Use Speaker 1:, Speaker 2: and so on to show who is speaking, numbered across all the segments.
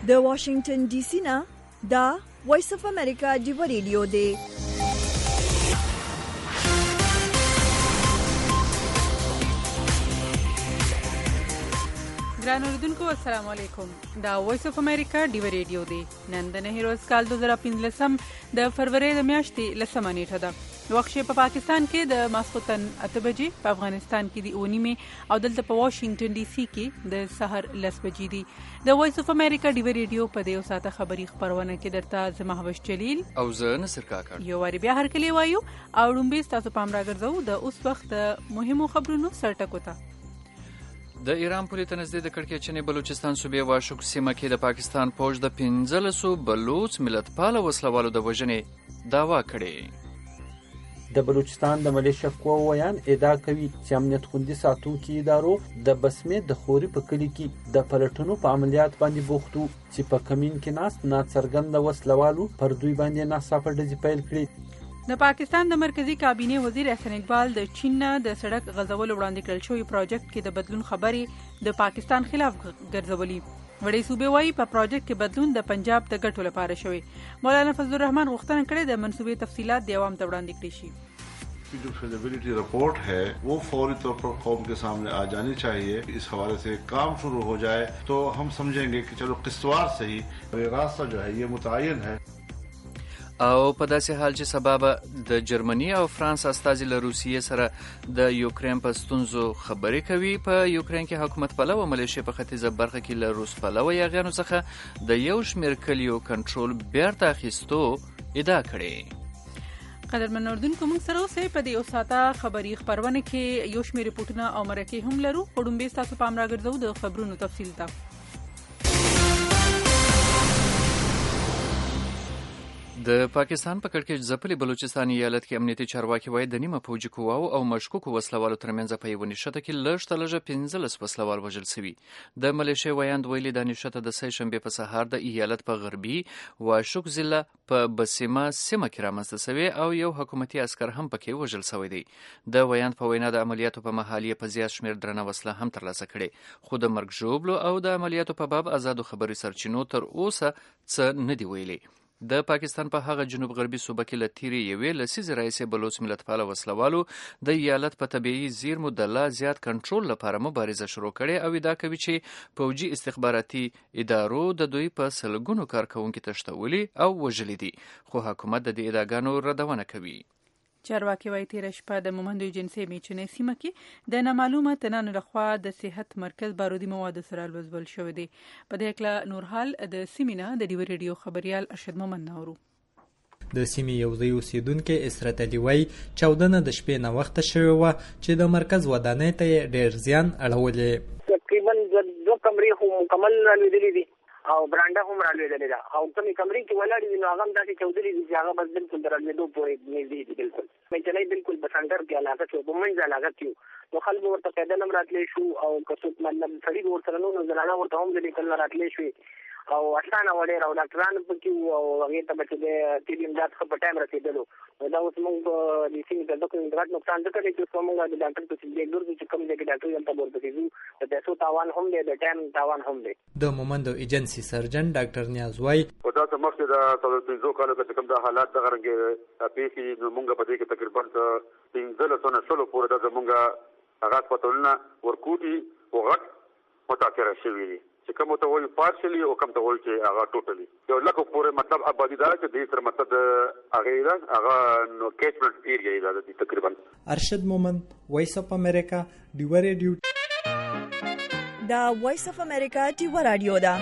Speaker 1: د واشنگټن ډي سي نه دا وایس اف امریکا ډیو ریډیو دی.
Speaker 2: ګران اوریدونکو السلام علیکم. دا وایس اف امریکا ډیو ریډیو دی. نن د نهروز کال 2015 د فروری د میاشتې 10 نیټه ده. وخت په پاکستان کې د ماسخوتن 8 بجې، په افغانستان کې د 9 او دلته په واشنگټن ډي سي کې د سحر 10 بجې دي. د وایس اف امریکا ډیو ریډیو په دې ساعته خبری خبرونه کې درته زما هوش جلیل
Speaker 3: او زه نصر کاکړ
Speaker 2: یو واری بیا هر کلی وایو او لومبي تاسو پام راګرځو د اوس وخت د مهمو خبرونو سرټکو ته.
Speaker 3: د ایران پولې ته نږدې د کړکېچنې بلوچستان صوبې واشوک سیمه کې د پاکستان پوج د 15 بلوچ ملتپاله وسلوالو د وژنې دعوا کړې.
Speaker 4: د بلوچستان د ملیشیا قواو ویان ادعا کوي چې امنیت خوندي ساتونکو ادارو د بسمې د خوري په کلی کې د پلټنو په عملیات باندې بوختو چې په کمین کې ناست ناڅرګند وسلوالو پر دوی باندې ناڅاپه ډزې پیل کړې.
Speaker 2: د پاکستان د مرکزی کابینه وزیر احسن اقبال د چین د سړک غځول وړاندې کړل شوی پروجیکټ کې د بدلون خبرې د پاکستان خلاف ګرځولي. وړي صوبې وايي په پروجیکټ کې بدلون د پنجاب د ګټو لپاره شوی. مولانا فضل الرحمن غوښتنه کړې د منصوبې تفصيلات د عوام ته وړاندې کړي شي.
Speaker 5: जो feasibility report है वो फौरी तौर पर कौम के सामने आ जानी चाहिए. इस हवाले से काम शुरू हो जाए तो हम समझेंगे कि चलो किस्तवार से ही ये रास्ता जो है ये मुतयन है.
Speaker 3: او په داسې حال چې سبب د جرمني او فرانس استازي له روسیې سره د یوکرين په ستونزو خبرې کوي. په یوکرين کې حکومت پلوه ملیشیا په ختیځه برخه کې له روس پلوه یاغیانو څخه د یو شمېر کلیو کنټرول بیرته اخیستو ادعا کړې.
Speaker 2: قدرمن اردوونکو موږ سره اوسئ. په دې اوساته خبري خبرونه کې یو شمېر ریپورتونه او مرکې هم لرو. خړومبې تاسو پام راګرځو د خبرونو تفصیل ته.
Speaker 3: د پاکستان په کړکېچ ځپلي بلوچستان ایالت کې امنیتي چارواکي وایي د نیمه پوجي قواو او مشکوکو وسلوالو ترمنځ په یوه نښته کې لږ تر لږه 15 وسلوال وژل شوي. د ملیشیا ویاند ویلي دا نښته د سه شنبې په سهار د ایالت په غربي واشوک ضلع په بسیمه سیمه کې رامنځته شوی او یو حکومتي عسکر هم پکې وژل شوی دی. د ویاند په وینا د عملیاتو په مهال یې په زیات شمېر درنه وسله هم ترلاسه کړې، خو د مرګ ژوبلو او د عملیاتو په باب آزادو خبري سرچینو تر اوسه څه نه دی ویلي. د پاکستان په هغه جنوب غربي صوبه کې له تیرې یوې لسیزې راهیسې بلوچ ملتپاله وسلوالو د ایالت په طبیعي زیرمو د لا زیات کنټرول لپاره مبارزه شروع کړې او ادعا کوي چې پوجي استخباراتي ادارو د دوی په سلګونو کارکوونکي تښتولي او وژلي دي، خو حکومت د دې ادعاګانو ردونه کوي.
Speaker 2: چارواکي وايي تېره شپه د مومندوی جنسي میچنې سیمه کې د نامعلومه تنانو لخوا د صحت مرکز بارودي موادو سره لوځول شوی دی. په دې اړه نور حال د سیمینه د ډیو ریډیو خبريال ارشد مومند نورو.
Speaker 6: د سیمې یو ځای اوسیدونکي اسرت علي وایي چاودنه د شپې نه وخته شوې وه چې د مرکز ودانۍ ته یې ډېر زیان اړولې.
Speaker 7: تقریبا 2 کمرې خو مکمل رالوېدلې دي او برانډه هم رالوېدلې ده او کومې کمرې کې ولاړې دي نو هغه هم داسې چاودلې دي چې هغه بس بالکل د رالوېدو پورې نږدې دي. بالکل میچنۍ بالکل په سنټر کې علاقه کې په منځ علاقه کې نو خلک ورته پیدل هم راتلی شو او که څوک مطلب سړي ورسره نو زنانه ورته هم د لیکل نه راتلی شوې او اسانه وړې او ډاکټران پکې وو او هغې ته به چې د طبي امداد ښه په ټایم رسېدلو نو دا اوس موږ په دې سیمې ته ډېر انتقاد نقصان ځکه دی چې اوس موږ د ډاکټر پسې ځای ګرځو چې کوم ځای کې ډاکټر هلته ورپسې ځو د پیسو تاوان هم دی د ټایم تاوان هم دی.
Speaker 6: د مومندو ایجنسي سرجن ډاکټر نیاز وایي
Speaker 8: په داسې مخکې د 15 کالو کې کوم د حالات دغه رنګې پیښې نو موږ په دې کې تقریبا 15 پورې د زموږ هغه هسپتالونه ورکوټي او غټ متاثره شوي دي چې کوم ته وایي پارشلي او کوم ته وایي چې هغه ټوټلي یو لکه پورې مطلب آبادي ده چې دې سره مطلب هغې ده هغه نو کیچمنټ ایریا ده تقریبا.
Speaker 6: ارشد مومند وایس اف امریکا ډیو ریډیو.
Speaker 1: دا وایس اف امریکا ډیو رادیو ده.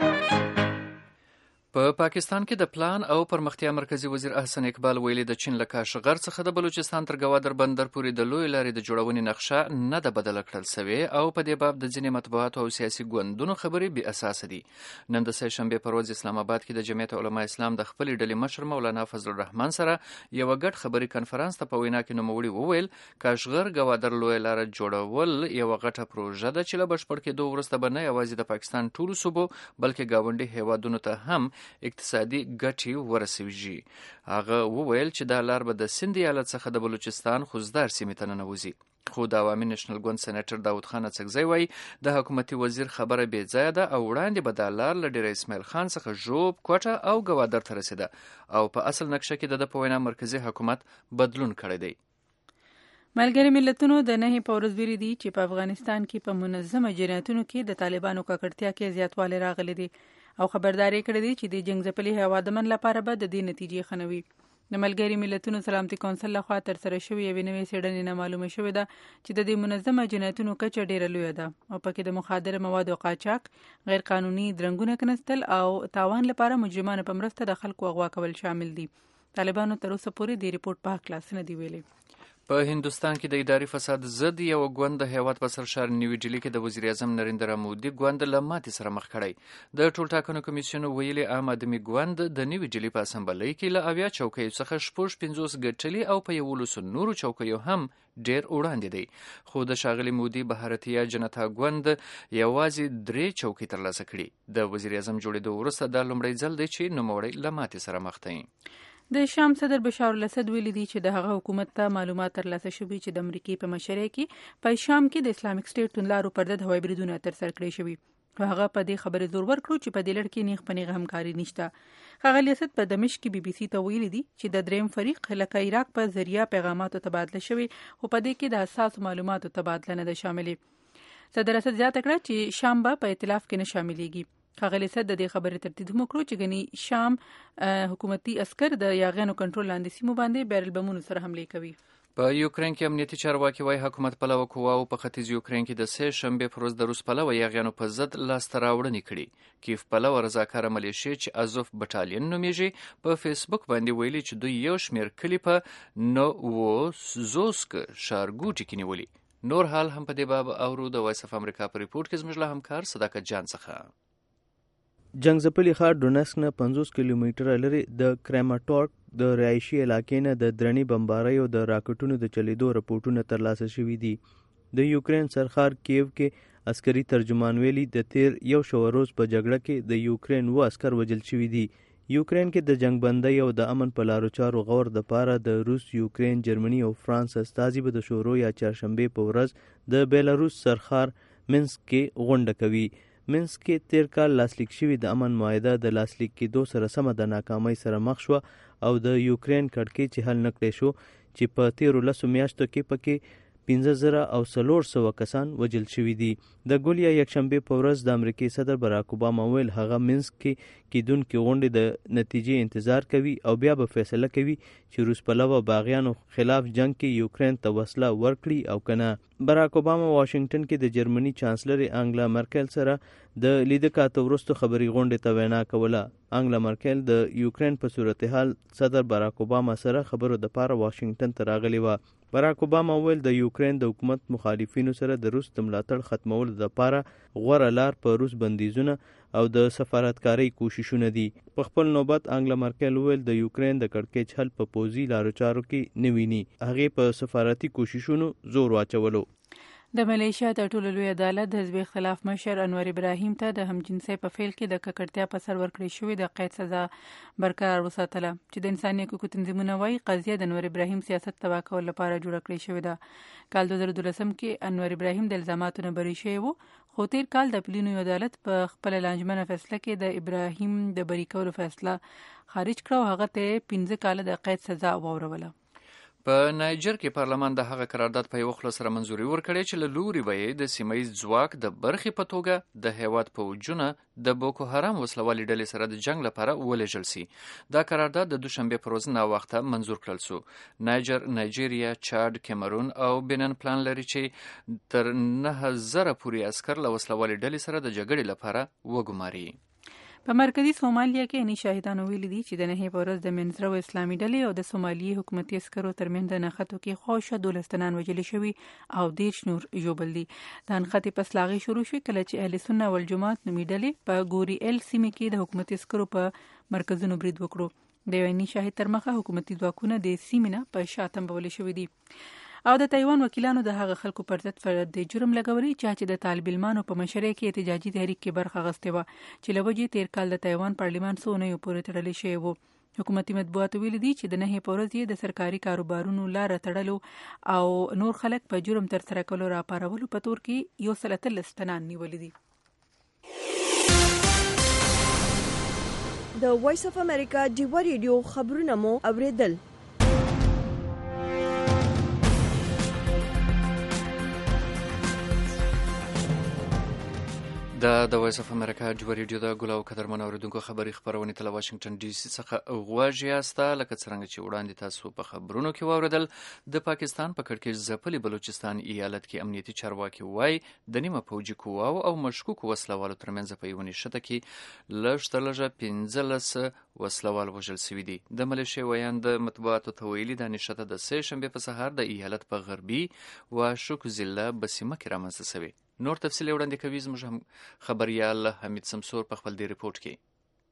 Speaker 3: په پاکستان کې د پلان او پرمختیا مرکزی وزیر احسن اقبال ویلي د چین له کاشغر څخه د بلوچستان تر ګوادر بندر پورې د لوی لارې د جوړونې نقشه نه ده بدله کړل سوې او په دې باب د ځینې مطبوعاتو او سیاسي ګوندونو خبرې بې اساسه دي. نن د سه شنبې پر ورځ اسلام آباد کې د جمعیت علما اسلام د خپلې ډلې مشر مولانا فضل الرحمن سره یو ګډ خبري کنفرانس ته په وینا کې نوموړي وویل کاشغر ګوادر لوی لار جوړول یو غټه پروژه ده چې له بشپړ کېدو وروسته به نه یوازې د پاکستان ټولو صوبو بلکې ګاونډي هیوادونو ته هم اقتصادي ګټې ورسوي. هغه وویل چې دا لار به د سند ایالت څخه د بلوچستان خوزدار سیمې ته ننوځي. خو د عوامي نېشنل ګوند سېنیټر داود خان اڅکزی وایي د حکومتي وزیر خبره بې ځایه ده او وړاندې به دا لار له ډېر اسماعیل خان څخه ژوب کوټه او ګوادر ته رسېده او په اصل نقشه کې د ده په وینا مرکزي حکومت بدلون کړی دی.
Speaker 2: ملګري ملتونو د 9 په ورځ ویلي دي چې په افغانستان کې په منظمه جنایتونو کې د طالبانو ککړتیا کې زیاتوالی راغلی دی او خبرداری کړې دي چې د جنګ ځپلي هېوادمن لپاره به د دې نتیجې ښه نه وي. د ملګري ملتونو سلامتي کونسل لخوا ترسره شوې یوې نوې څېړنې نه معلومه شوې ده چې د دې منظمه جنایتونو کچه ډېره لویه ده او پکې د مخدره موادو قاچاق، غیر قانوني درنګونه کنستل او تاوان لپاره مجرمانو په مرسته د خلکو اغوا کول شامل دي. طالبانو تر اوسه پورې د ریپورت په هکله څه نه دي ویلي.
Speaker 3: په هندوستان کې د اداري فساد ضد یو ګوند د هیواد په سرشار نیوي ډیلي کې د وزیر اعظم نریندرا مودي ګوند له ماتې سره مخ کړی. د ټولټاکنو کمیسیون ویلي عام آدمي ګوند د نیوي ډیلي په اسمبلۍ کې له 80 چوکیو څخه 50 ګټلي او په 11 نورو چوکیو هم ډیر وړاندې دی. خو د شاغلي مودي بهارتیا جنتا ګوند یوازې 3 چوکۍ ترلاسه کړي. د وزیر اعظم جوړېدو وروسته دا لومړی ځل دی چې نوموړی له ماتې سره مخ دی.
Speaker 2: د شام صدر بشار الاسد ویلي دی چې د هغه حکومت ته معلومات ترلاسه شوي چې د امریکای په مشرۍ کې په شام کې د اسلامیک سټیټ توندلارو پر ضد هوایي بریدونه ترسره کړي شوي. هغه په دې خبرې زور ورکړو چې په دې لړ کې نیغ په نیغه همکاري نشته. ښاغلي اسد په دمشق کې بي بي سي ته ویلي دي چې د دریم فریق لکه عراق په ذریعہ پیغاماتو تبادله شوي خو په دې کې د حساسو معلوماتو تبادله نه ده شاملې. صدر اسد زیاته کړه چې شام به په ائتلاف کې نه شاملېږي. ښاغلي اسد د دې خبرې تردید هم وکړو چې ګنې شام حکومتي عسکر د یاغیانو کنټرول لاندې سیمو باندې بیرل بمونو سره حملې کوي.
Speaker 3: په یوکرين کې امنیتي چارواکي وايي حکومت پلوه قواو په ختیځ یوکرين کې د سه شنبه پر ورځ د روس پلوه یاغیانو په ضد لاسته راوړنې کړي. کیف پلوه رضاکاره ملیشیا چې ازوف بټالین نومیږي په فیسبوک باندې ویلي چې دوی یو شمیر کلی په نووزوسک ښارګوټي کې نیولي. نور حال هم په دې باب اورو د وایس اف امریکا په ریپورت کې زموږ له همکار صداقت جان څخه.
Speaker 9: جنگ ځپلي ښار ډونسک نه 50 کیلومتره لري د کراماټورک د رهایشي علاقې نه د درنې بمبارۍ او د راکټونو د چلیدو رپورټونه ترلاسه شوي دي. د یوکرين سرخار کیو کې عسکري ترجمان ویلي د تیر یو شو روز په جګړه کې د یوکرين و عسکر وژل شوي دي. یوکرين کې د جنگ بندۍ او د امن په لارو چارو غور د پاره د روس، یوکرين، جرمني او فرانس استازي به د شورو یا چهارشنبه په ورځ د بیلاروس سرخار منسک کې غونډه کوي. منسک کې تیر کال لاسلیک شوی د امن معاهده د لاسلیک کېدو سره سم د ناکامۍ سره مخ شو او د یوکرين کړکۍ چې حل نکړې شو چې په 13 میاشتو کې پکې 15,400 کسان وژل شوي دي. د ګولیا یکشنبه په ورځ د امریکای صدر براک اوباما ویل هغه منسک کې کېدونکې غونډې د نتیجې انتظار کوي او بیا به فیصله کوي چې روس پلوه باغیانو خلاف جنگ کې یوکرين ته وسله ورکړي او کنه. براک اوباما واشنگټن کې د جرمني چانسلر انګلا مرکل سره د لیدکاتو وروسته خبري غونډې ته وینا کوله. انګلا مرکل د یوکرين په صورتحال صدر براک اوباما سره خبرو د پاره واشنگټن ته راغلی و. براک اوباما ویل د یوکرين د حکومت مخالفینو سره د روس د ملاتړ ختمولو لپاره غوره لار په روس بندیزونه او د سفارتکارۍ کوششونه دي. په خپل نوبت انګلا مرکل ویل د یوکرين د کړکېچ حل په پوزي لارو چارو کې نه ویني. هغه په سفارتي کوششونو زور واچولو.
Speaker 2: د ملیشیا تر ټولو لوی عدالت د حزب اختلاف مشر انور ابراهیم ته د همجنسۍ په فعل کې د ککړتیا په سر ورکړې شوې د قید سزا برقرار وساتله چې د انساني حقوقو تنظیمونه وایي قضیه د انور ابراهیم سیاست تباه کولو لپاره جوړه کړې شوې ده. کال 2012 کې انور ابراهیم د الزاماتو نه بری شوی و خو تیر کال د اپلینو عدالت په خپل لانجمنه فیصله کې د ابراهیم د بری کولو فیصله خارج کړه او هغه ته 15 کال د قید سزا واوروله.
Speaker 3: په نایجر کې پارلمان د هغه قرارداد په یو خله سره منځوري ورکړې چې له لوري به د سیمایي ځواک د برخې په توګه د هیواد پوځونه د بوکو حرام وسلوالې ډلې سره د جنگ لپاره ولېږل سي. دا قرارداد د دوشنبه پر ورځ ناوخته منځور کړل سو. نایجر، نایجیریا، چاد، کیمرون او بنن پلان لري چې تر 9000 پورې عسكر له وسلوالې ډلې سره د جګړې لپاره وګماري.
Speaker 2: په مرکزی سومالیا کې اني شاهدانو ویلي دي چې د نهي په ورځ د منځرو اسلامي ډلې او د سومالي حکومتي عسکرو ترمنځ د نښتو کې خوښه 12 تنان وژل شوي او 10 نور ژوبل دي. د نښتې پس لاغي شروع شوې کله چې اهل سنت والجماعت نومي ډلې په ګوري ال سیمه کې د حکومتي عسکرو په مرکزونو برید وکړو. د اني شاهد تر مخه حکومتي ځواکونه د سیمه نه په شاتم بولې شوې دي او د تایوان وکیلانو د هغه خلکو پر ضد فرد جرم لګوري چې د طالب علمانو په مشرۍ کې احتجاجي تحریک کې برخه غستې و چې لوجې تیر کال د تایوان پارلیمان سونه یو پورې تړلې شوی و. حکومتي مطبوعاتو ویلي دي چې د 9 په ورځ یې د سرکاري کاروبارونو لاره تړلو او نور خلک په جرم ترسره کولو راپارولو په تور کې 113 تنان نیولي دي.
Speaker 1: د وایس اف امریکا ډیوا ریډیو خبرونه مو اوریدل.
Speaker 3: د وایس اف امریکا ډیوا ریډیو د ګل او قدرمن اوریدونکو خبري خبرونه تل واشنگټن ډي سي څخه غواړي یاسته لکه څنګه چې وړاندې تاسو په خبرونو کې واوریدل. د پاکستان په کړکېچ ځپلي بلوچستان ایالت کې امنیتي چارواکي وایي د نیمه پوجي قواو او مشکوک وسلوالو ترمنځ په یو نښته کې لږ تر لږه 15 وسلوال وژل شوي دي. د ملیشیا ویان د مطبوعاتو ته ویلي دا نښته د سه شنبې په سهار د ایالت په غربي واشوک ضلع بسیمه کې رامنځته شوې. نور تفصیل وړاندې کوي زموږ خبريال حمید سمسور په خپل دی ریپورت کې.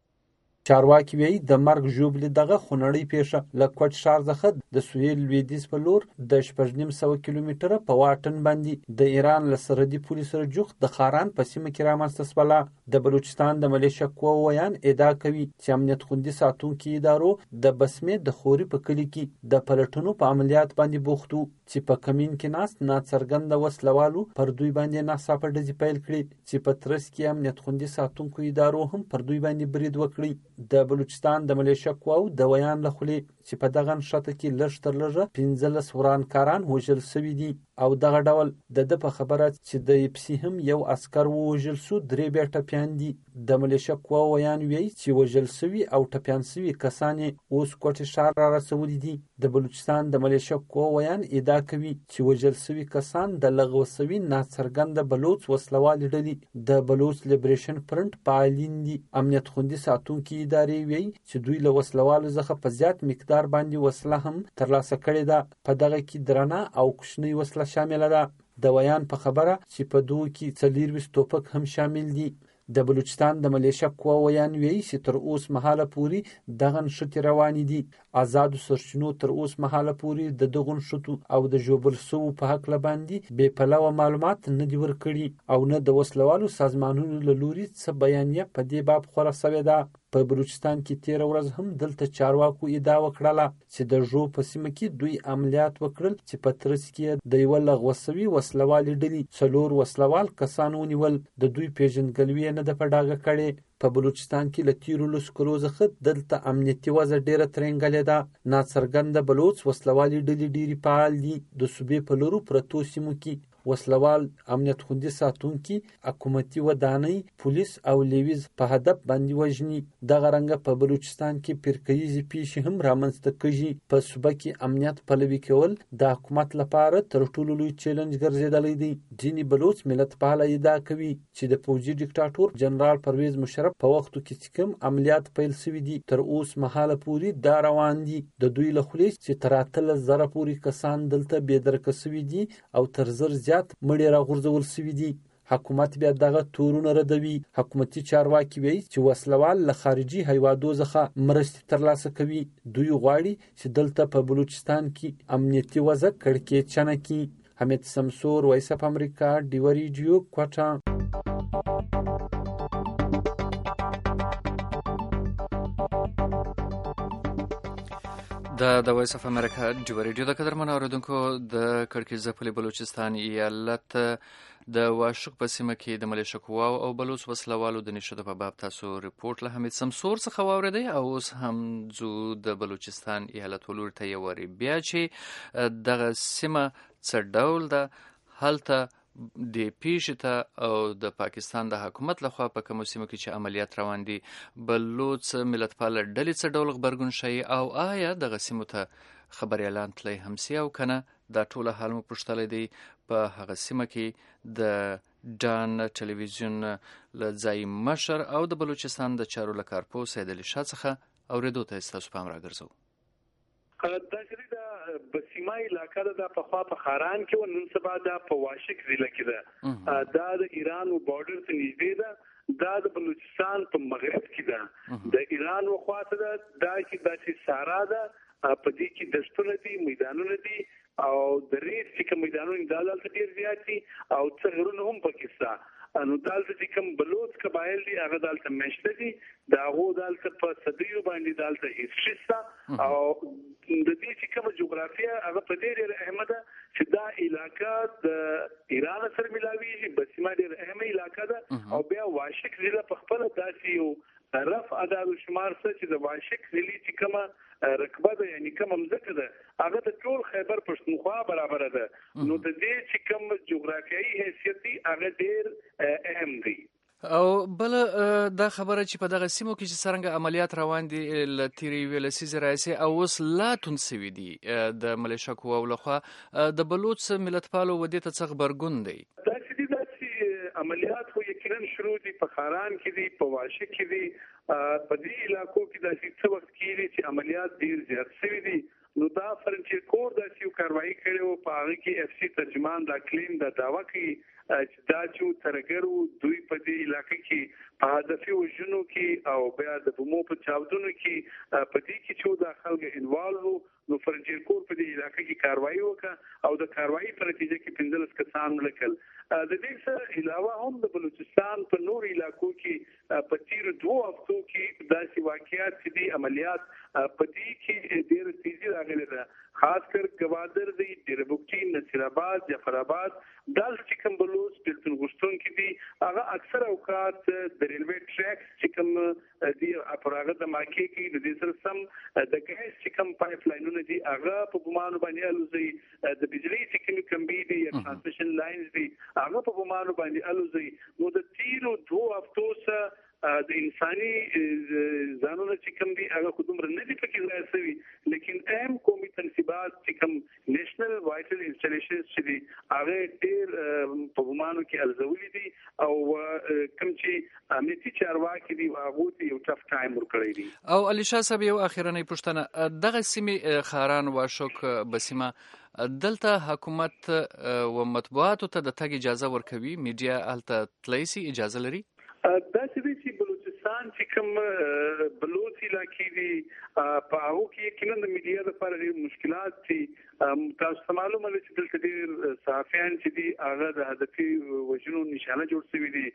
Speaker 4: چارواکي وایي د مرګ ژوبلې دغه خونړۍ پیښه له کوټ ښار څخه د سویل لویدیځ په لور د 9.5 کیلومتره په واټن باندې د ایران له سرحدي پولې سره جوخت د خاران په سیمه کې رامنځته شوله. د بلوچستان د ملیشیا قواو ویان ادعا کوي چې امنیت خوندي ساتونکو ادارو د بسمې د خوري په کلي کې د پلټنو په عملیات باندې بوخت وو چې په کمین کې ناست ناڅرګنده وسلوالو پر دوی باندې ناڅاپه ډزې پیل کړې چې په ترڅ کې امنیت خوندي ساتونکو ادارو هم پر دوی باندې برید وکړي. د بلوچستان د ملیشیا قواو د ویان له خولې چې په دغه نښته کې لږ تر لږه 15 ورانکاران وژل شوي دي او دغه ډول د په خبره چې د ایپسي هم یو عسکر وژل شو 3 بیا ټپیان دي. د ملیشیا قواو ویان ویي چې وژل شوي او ټپیان شوي کسان اوس کوټ ښار را رسولي دي. د بلوچستان د ملیشیا قواو ویان ادعا کوي چې وژل شوي کسان د لغوه شوي ناڅرګنده بلوچ وسلوالې ډلې د بلوچ لیبریشن فرنټ فعالین دي. امنیت خوندي ساتونکي ادارې ویي چې دوی له وسلوالو څخه په زیات مقدار باندې وسله هم ترلاسه کړې ده. په دغه کې درنه او کوچنۍ وسله شامله ده. د ویان په خبره چې په دوی کې 24 توپک هم شامل دي. د بلوچستان د ملیشیا قواو ویان ویي چې تر اوس مهاله پورې دغه نښتې روانې دي. آزادو سرچینو تر اوس مهاله پورې د دغو نښتو او د ژوبل شوو په هکله باندې بې پلوه معلومات نه دي ورکړي او نه د وسلوالو سازمانونو له لوري څه بیانیه په دې باب خپره شوې ده. په بلوچستان کې 13 ورځ هم دلته چارواکو ادعا وکړله چې د ژوب په سیمه کې دوی عملیات وکړل چې په ترڅ کې د یوه لغوه شوي وسلوالې ډلې 4 وسلوال کسان ونیول. د دوی پیژندګلوي نه ده په ډاګه کړې. په بلوچستان کې له تیرو لسو کلو څخه دلته امنیتي وضع ډېره ترنګلې ده. ناڅرګنده بلوچ وسلوالې ډلې ډېرې فعال دي. د صوبې په لورو پرتو سیمو کې وسلوال امنیت خوندي ساتونکي حکومتي ودانۍ پولیس او لیویز په هدف باندې وژني. دغه رنګه په بلوچستان کې فرقه‌ییزې پیښې هم رامنځته کېږي. په صوبه کې امنیت پلوي کول د حکومت لپاره تر ټولو لوی چیلنج ګرځېدلی دی. ځینې بلوچ ملت پاله ادعا کوي چې د پوځي ډیکټاټور جنرال پرویز مشرف په وختو کې چې کوم عملیات پیل شوي دي تر اوس مهاله پورې دا روان دي. د دوی له خولې چې تر 18,000 پورې کسان دلته بېدرکه شوي دي او تر 1000 زیات مړي راغورځول شوي دي. حکومت بیا دغه تورونه ردوي. حکومتي چارواکي وایي چې وسلوال له خارجي هیوادو څخه مرستې ترلاسه کوي. دوی غواړي چې دلته په بلوچستان کې امنیتي وضع کړکېچنه کړي. حمید سمسور، وایس اف امریکا، ډیوا ریډیو، کوټه.
Speaker 3: د وایس اف امریکا ډیوا ریډیو د قدرمنو اوریدونکو د کړکېچ ځپلي بلوچستان ایالت د واشوک په سیمه کې د ملیشیا قواو او بلوچ وسلوالو د نښتو په باب تاسو ریپورت له حمید سمسور څخه واورېدئ. او اوس هم ځو د بلوچستان ایالت ولور ته یو وارې بیا چې دغه سیمه څه ډول ده، هلته د پیښې ته او د پاکستان د حکومت لخوا په کومو سیمو کې چې عملیات روان دي بلوچ ملتپاله ډلې څه ډول غبرګون ښیي او آیا دغه سیمو ته خبریالان تللی هم سي او که نه. دا ټوله حال مو پوښتلی دی په هغه سیمه کې د ډان ټلویزیون له ځایي مشر او د بلوچستان د چارو له کارپوه سید علي شاه څخه اورېدو ته ستاسو پام راګرځوو.
Speaker 10: بسیمه علاقه ده په خوا په خاران کې و، نن سبا دا په واشک ضلع کې ده. دا د ایران و بارډر ته نږدې ده. دا د بلوچستان په مغرب کې ده. د ایران و خواته ده. دا چې داسې سارا ده، په دې کې دشتونه دي، میدانونه دي او د ریس چې کوم میدانونه د دلته ډیر زیات دي او څه غرونه هم پکې نو دلته چې کوم بلوچ قبایل دي هغه دلته مشته دي دا هغه دلته په صدیو باندې دلته هیڅ او د دې چې کوم جغرافیه هغه په ډېر اهمیت چې دا علاقې د ایران سره ملاوي بسمه ډېر اهمه علاقې ده او بیا واشک ضلع په خپل داسې یو رف عدد شمار څه چې د واشک ضلع چې کومه رقبه ده یعنی کوم مملکت ده هغه د ټول خیبر پښتونخوا برابر ده نو د دې چې کوم جغرافیایي حیثیت دی هغه ډېر اهم دی
Speaker 3: او بل دا خبره چې په دغه سیمو کې چې څنګه عملیات روان دي لتیری ولسیزه رئیسي او اوس لا تنسوي دي د ملیشیا قواو لخوا د بلوچ ملتپالو ودې ته څه خبرګون دی
Speaker 10: دا چې عملیات خو یقینا شروع دي په خاران کې دي په واشه کې دي په دې علاقو کې د څه وخت کې چې عملیات ډیر زیات شوي دي نو دا فرنچیر کور د سیو کاروایی کړو په هغه کې اف سی ترجمان دا کلیم دا داوا کوي چې دا چې ترګرو دوی په دې علاقې کې په هدفي وژنو کې او بیا د بمو په چاودنو کې په دې کې چې دا خلک انوالو نو فرنچیر کور په دې علاقې کې کاروایی وکړه او د کاروایی په نتیجه کې 15 کسان ملکل د دې سره علاوه هم د بلوچستان په نور علاقو کې په تیر 2 هفتو کې داسې واقعیات چې دي عملیات په دې کې ډېر تیزی راغلي ده خاص کر گوادر دی ډیربوکټي نصیرآباد جعفرآباد دال چې کوم بلوچ بلتون غشتون کې دي هغه اکثر اوقات د ریلوی ټریک چې کوم دی اپراغه د ماکي کې د دې سره سم د ګیس چې کوم پایپ لاینونه دي هغه په بمانو باندې الوزي د بجلی چې کوم کمبي دي یا ترانسمیشن لاینز دي هغه په بمانو باندې الوزي نو د تیرو 2 هفتو سره د انساني ځانونه چې کوم دي هغه خودم نه دي پکې ځای شوی لیکن اهم قومي تنصیبات چې کوم نېشنل وایټل انسټالیشنز چې دي هغه ډېر په ګمانو کې الزولي دي او کوم چې امنیتي چارواکي دي هغه ته یو ټف ټایم ورکړی دي
Speaker 3: او علي شاه صاحب یو اخیرنۍ پوښتنه دغه سیمې خاران واشوک بسیمه دلته حکومت و مطبوعاتو ته د تګ اجازه ورکوي میډیا هلته تللی سي اجازه لري
Speaker 10: دا چې بلوچستان چې کوم بلوچ علاقې دي په هغه کې یقینا د میډیا لپاره ډېر مشکلات دي تاسو معلومه ده چې دلته ډېر صحافیان چې دي هغه د هدفي وژنو نشانه جوړ شوي دي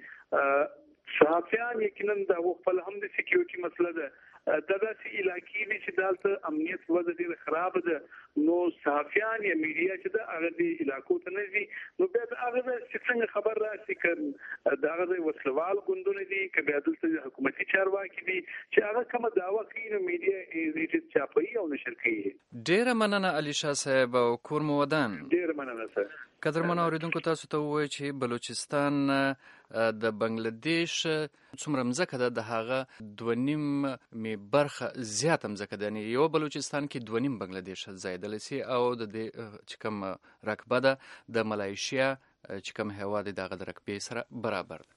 Speaker 10: صحافیان یقینا د خپل هم د سکیورټي مسله ده دا داسې علاقې دي چې دلته امنیت وضع ډېر خراب ده نو صحافیان یا میډیا چې د هغه د علاقو ته نه دي نو بیا د هغه څنګه خبر راشي کړي دا هغه وسلوال ګوندونه دي که بیا دلته حکومتي چارواکي دي چې هغه کومه دعوه کوي نو میډیا یې چاپوي او نشر کوي ډېره
Speaker 3: مننه علي شاه صاحب او کور مو ودان
Speaker 10: ډېره مننه سر
Speaker 3: قدرمن اوریدونکو تاسو ته ووایي چې بلوچستان د بنگلاديش څومره مځکه ده د هغه 2.5 برخه زیاته مځکه ده یو بلوچستان کې 2.5 بنگلاديش زیاتل سي او د چې کوم رقبه ده د ملایشیا چې کوم هیواد دغه د رقبې سره برابر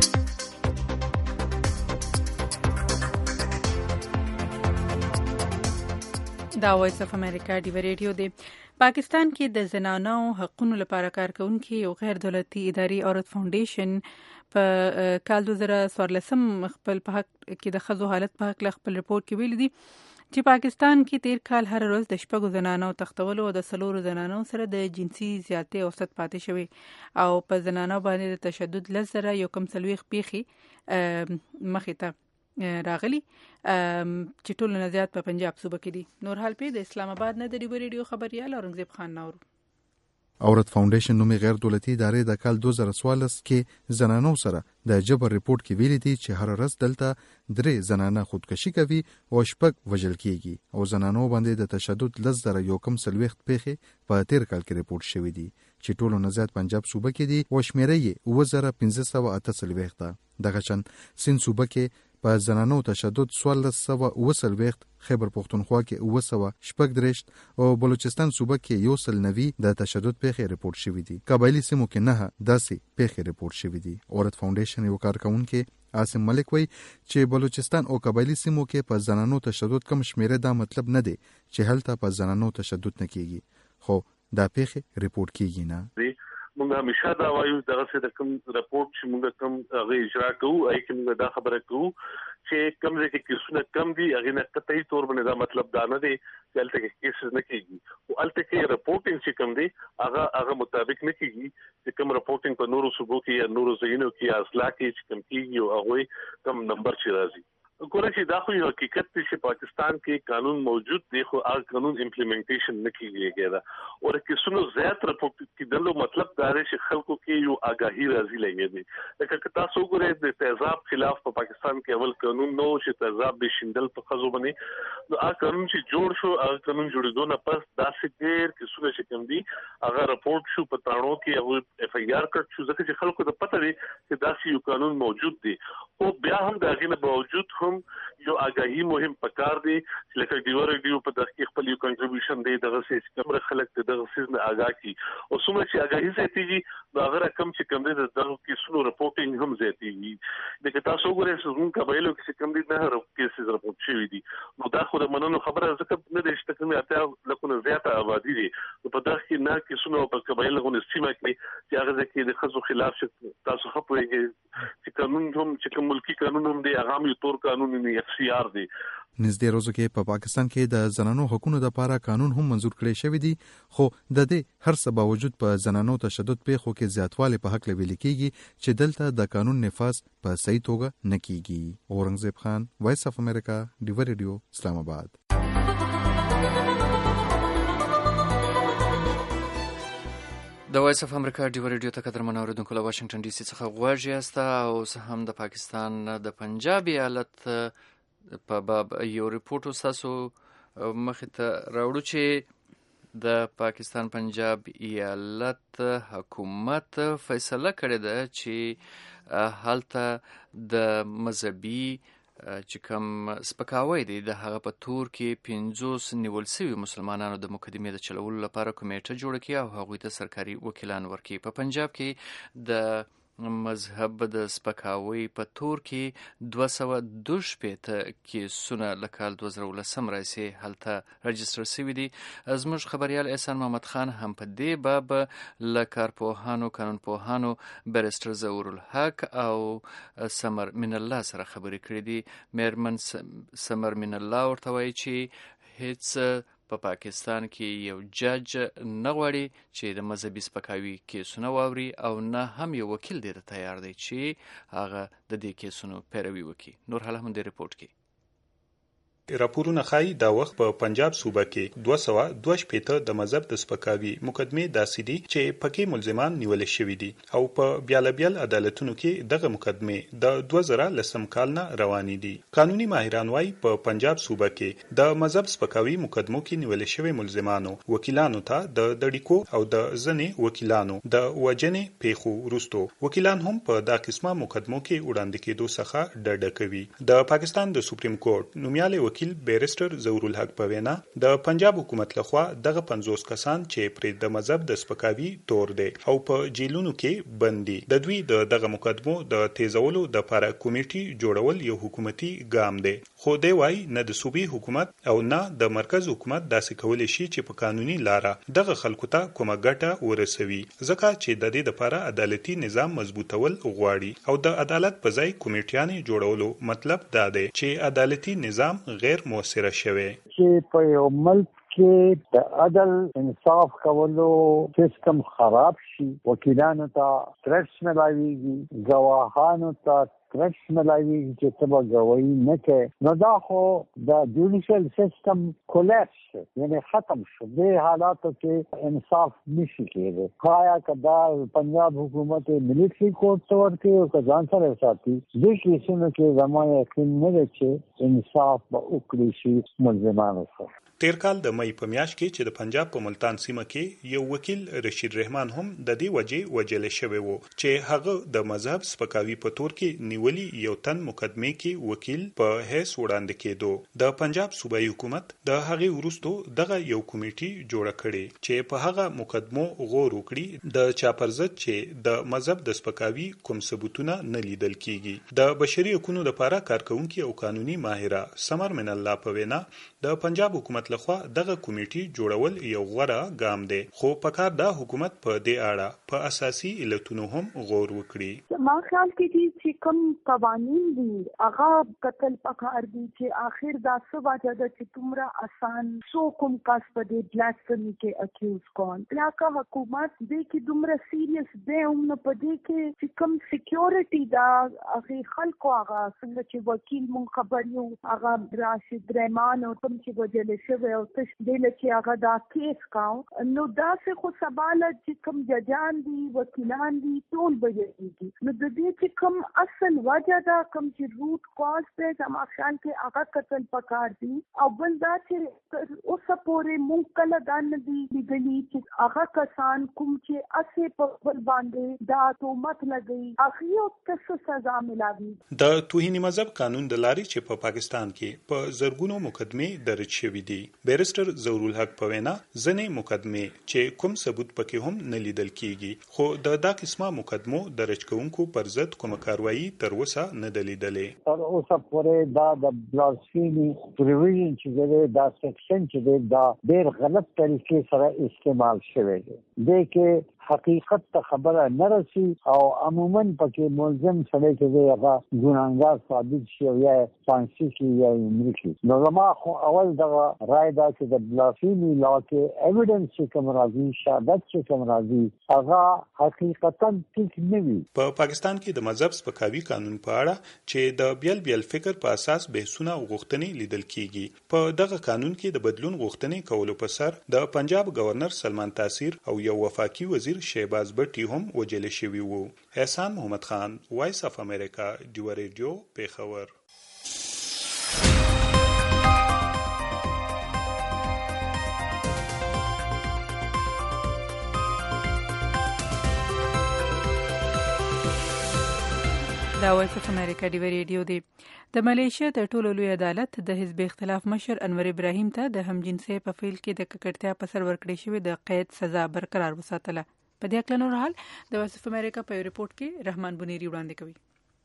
Speaker 2: دا وایس اف امریکا دی ریډیو دی پاکستان کې د زنانو حقوقو لپاره کار کوونکي یو غیر دولتي اداري عورت فاونډیشن په کال 2014 خپل په حق کې د خزو حالت په حق خپل رپورت کې ویل دي چې پاکستان کې تیر کال هر ورځ د شپږو زنانو تختولو او د 4 زنانو سره د جنسي زیاتې اوسط پاتې شوی او په زنانو باندې د تشدد لزره یو کم سلويخ پیخي مخې ته راغلی چې ټول نه زیات په پنجاب صوبه کې دي نور حال په د اسلام آباد نه د ریډیو خبريال اورنګزیب خان نور
Speaker 11: عورت فاونډیشن نومي غیر دولتي ادارې د کال 2014 کې زنانو سره د جبر ریپورت کې ویلي دي چې هر ورځ دلته 3 زنانه خودکشي کوي او 6 وژل کیږي او زنانو باندې د تشدد لزره یو کم سلويخت پیخي په تیر کال کې ریپورت شوی دی چې ټول نه زیات پنجاب صوبه کې دي او شمیره یې 2548 دغه چن سین صوبه کې په زنانو تشدد 1420 خیبر پختونخوا کې 916 او بلوچستان صوبه کې 190 د تشدد پیښې ریپورت شوې دي قبایلی سیمو کې نه داسې پیښې ریپورت شوې دي عورت فاونډیشن یو کارکونکو عاصم ملک وایي چې بلوچستان او قبایلی سیمو کې په زنانو تشدد کم شمیره دا مطلب نه دی چې هلته په زنانو تشدد نه کیږي خو دا پیښې ریپورت کیږي نه
Speaker 12: موږ همیشه دا وایو دغه څه د کوم راپورټ چې موږ کوم هغه اجرا کوو اې کوم دا خبره کوو چې کوم ځای کې کیسونه کم دي هغه نه قطعي تور باندې دا مطلب دا نه دی چې الته کې کیسز نه کیږي او الته کې راپورټینګ چې کوم دی هغه مطابق نه کیږي چې کوم راپورټینګ په نورو صوبو کې یا نورو ځایونو کې اصلا کې چې کوم کیږي او هغه کم نمبر چې راځي ګوره چې دا خو یو حقیقت دی چې پاکستان کې قانون موجود دی خو هغه قانون امپلیمنټیشن نه کیږي کېدا او کیسونو زیات راپورټ کیدلو مطلب دا دی چې خلکو کې یو آگاهی راځي لګي لکه تاسو ګورئ د تیزاب خلاف په پاکستان کې اول قانون نو چې تیزاب به شیندل په خزو باندې نو هغه قانون چې جوړ شو هغه قانون جوړېدو نه پس داسې ډېر کیسونه چې کوم دي هغه راپورټ شو په تاړو کې هغه اف ای آر کړ شو ځکه چې خلکو ته پته دی چې داسې یو قانون موجود دی او بیا هم دا غینه باوجود هم یو آگاهی مهم پکار دی چې لکه ډیو ریډیو په تحقیق خپل یو کنټریبیوشن دی دغه څه کومره خلک دغه څه نه آگاه کی او څومره چې آگاهی زیاتېږي نو هغه کم چې کوم دی دغه کیسونو رپورټینګ هم زیاتېږي دغه تاسو ګورئ چې زموږ قبایلو کې کوم دي نه کیسز رپورټ شوي دي نو دا خو د مننو خبره ځکه نه دی چې کومه اته لکه زیاته آبادی دي په دغه کې نه کیسونو په قبایلو غو سیمه کې چې هغه ځکه د خزو خلاف تاسو خپويږي چې قانون هم چې کوم ملکی قانون هم دی هغه یو تور قانون نه اف سی آر دی
Speaker 11: نږدې روزو کې په پاکستان کې د زنانو حقوقو لپاره قانون هم منزور کړی شوی دی خو د دې هر څه باوجود په زنانو تشدد پیښو کې زیاتوالی په حق لویل کېږي چې دلته د قانون نفاذ په صحیح توګه نه کیږي اورنګزیب خان وایس اف امریکا ډیو ریډیو اسلام آباد
Speaker 3: د وایس اف امریکا ډیو ریډیو ته قدرمن اوریدونکو له واشنگټن ډي سي څخه غواړی یاست او هم د پاکستان د پنجاب ایالت په باب یو ریپورت تاسو مخې ته راوړو چې د پاکستان پنجاب ایالت حکومت فیصله کړې ده چې هلته د مذهبي چې کوم سپکاوی دی د هغه په تور کې 50 نیول شوي مسلمانانو د مقدمې د چلولو لپاره کمیټه جوړه کړي او هغوی ته سرکاري وکیلان ورکړي. په پنجاب کې د مذهب د سپکاوي په تور کې 212 کیسونه لکال 2019 راځي هلته رجستر شوي دي. زموږ خبريال احسان محمد خان هم په دې باب له کارپوهانو قانونپوهانو بیرسټر ظهور الحق او سمر من الله سره خبرې کړې دي. میرمن سمر من الله ورته وایي چې هیڅ په پاکستان کې یو جج نه غواړي چې د مذهبي سپکاوي کیسونه واوري او نه هم یو وکیل دی تیار دی چې هغه د دې کیسونو پیروي وکړي. نور حاله هم د ریپورت کې
Speaker 13: راپورونه ښایي دا وخت په پنجاب صوبه کې 222 د مذهب د سپکاوي مقدمې داسې دي چې پکې ملزمان نیول شوي دي او په بیل عدالتونو کې دغه مقدمې د 2010 کال نه روانې دي. قانوني ماهران وايي په پنجاب صوبه کې د مذهب سپکاوي مقدمو کې نیول شوي ملزمانو وکیلانو ته د دړیکو او د ځنې وکیلانو د وجنې پیښو وروستو وکیلان هم په دا قسمه مقدمو کې وړاندې کېدو څخه ډډه کوي. د پاکستان د سپریم کورټ نومیالي وکیل بیرسټر ظهور الحق په وینا د پنجاب حکومت لخوا دغه 50 کسان چې پر د مذهب د سپکاوي تور دي او په جیلونو کې بندي د دوی دغه مقدمو د تیزولو د لپاره کمیټي جوړول یو حکومتي ګام دی. خو دی وايي نه د صوبې حکومت او نه د مرکز حکومت داسې کولای شي چې په قانوني لاره دغه خلکو ته کومه ګټه ورسوي ځکه چې د دې لپاره عدالتي نظام مضبوطول غواړي او د عدالت په ځای کمیټیانې جوړولو مطلب دا دی چې عدالتي نظام غیر موثره شوی
Speaker 14: چې په یو ملک کې د عدل انصاف کولو سیستم خراب شي وکیلانو ته ترټس ملاويږي گواهانو ته ترټس ملاويږي چې تبا گواهی نه کوي نو دا خو د جوډیشل سیستم کولیپس یعنی ختم شو. د حالاتو کې انصاف نشي کېږي. خایا کدا پنجاب حکومت ملټری کورټ تور کې او ځان سره ساتي د کیسونو کې زموږ یقین نه دی چې انصاف به وکړي شي ملزمانو سره.
Speaker 13: تیر کال د مې په میاشت کې چې د پنجاب په ملتان سیمه کې یو وکیل رشید رحمان هم د دې وجې وجل شوی وو چې هغه د مذهب سپکاوي په تور کې نیولي یو تن مقدمې کې وکیل په هیڅ وړاندې کېدو. د پنجاب صوبایي حکومت د هغه وروستو دغه یو کمیټي جوړه کړي چې په هغه مقدمو غور وکړي د چاپرزت چې د مذهب د سپکاوي کوم ثبوتونه نه لیدل کیږي. د بشري حقوقو لپاره کارکونکو او قانوني ماهره سمر من الله په وینا د پنجاب حکومت حکومت لخوا دغه کمیټې جوړول یو غوره ګام دی، خو پکار دا حکومت په دې اړه په اساسي علتونو هم غور وکړي.
Speaker 15: ما خیال کې دي چې کوم قوانین دي هغه قتل پکار دي چې آخر دا څه وجه ده چې تمره آسان سو کوم کس په دې بلاسفمی کې اکیوز کون یا کا حکومت دې کې دومره سیریس دی هم په دې کې چې کوم سکیورټي دا هغه خلکو هغه څنګه چې وکیل مون خبر یو هغه راشد رحمان او کوم چې وجل شوی او تش دې چې هغه دا کیس کاو نو دا څه خو سوال چې کوم ججان دي وکیلان دي ټول بجېږي نو د دې چې کوم اصل وجه دا کوم چې روټ کاز دی زما خیال کې هغه قتل پکار دي او بل دا چې اوس پورې مونږ کله دا نه دي لیدلي چې هغه کسان کوم چې اسې په بل باندې دا تهمت لګوي هغې ته څه سزا ملاوي.
Speaker 13: د توهین مذهب قانون د لارې چې په پاکستان کې په زرګونو مقدمې درج شوي دي. بیرسټر ظهور الحق په وینا ځینې مقدمې چې کوم ثبوت پکې هم نه لیدل کیږي، خو دا قسمه مقدمو درج کوونکو پر ضد کومه کاروایی تر اوسه نه ده لیدلې.
Speaker 14: تر اوسه پورې دا د بلاسفیمي پروویژن چې دی دا سیکشن چې دی دا ډېر غلط طریقې سره استعمال شوی دی. دې کې حقیقت ته خبره نه رسي او عموما پکې ملزم سړی چې دی هغه ګناهګار ثابت شي او یا فانسي شي یا عمري شي. نو زما خو اول دغه رای دا چې د بلاسفیمي لا کې ایویډنس چې کوم راځي شهادت چې کوم راځي هغه حقیقتا ټیک نه وي.
Speaker 13: په پاکستان کې د مذهب سپکاوي قانون په اړه چې د بیل فکر په اساس بحثونه او غوښتنې لیدل کیږي. په دغه قانون کې د بدلون غوښتنې کولو په سر د پنجاب گورنر سلمان تاثیر او یو وفاقي وزیر شهباز بټي هم وجل شوی وو. احسان محمد خان، وایس اف امریکا، ډیو ریډیو، پیښور.
Speaker 2: دا وایس اف امریکا ډیو ریډیو دی. د ملیشیا د ټولو لوی عدالت د حزب اختلاف مشر انور ابراهیم ته د همجنسي په فیل کې د ککړتیا په سر ورکړې شوې د قید سزا برقرار وساتله. په دې اړه نور حال د وایس اف امریکا په ریپورت کې رحمان بنيري وړاندې کوي.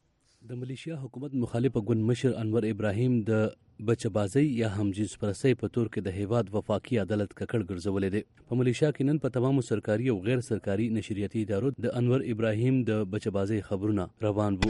Speaker 16: د ملیشیا حکومت مخالف ګوند مشر انور ابراهیم د بچبازي یا همجنس پرستۍ په تور کې د هیواد وفاقي عدالت ککړ ګرځولې دي. په ملیشیا کې نن په تمامو سرکاري او غیر سرکاري نشریاتي ادارو د انور ابراهیم د بچبازي خبرونه روان وو.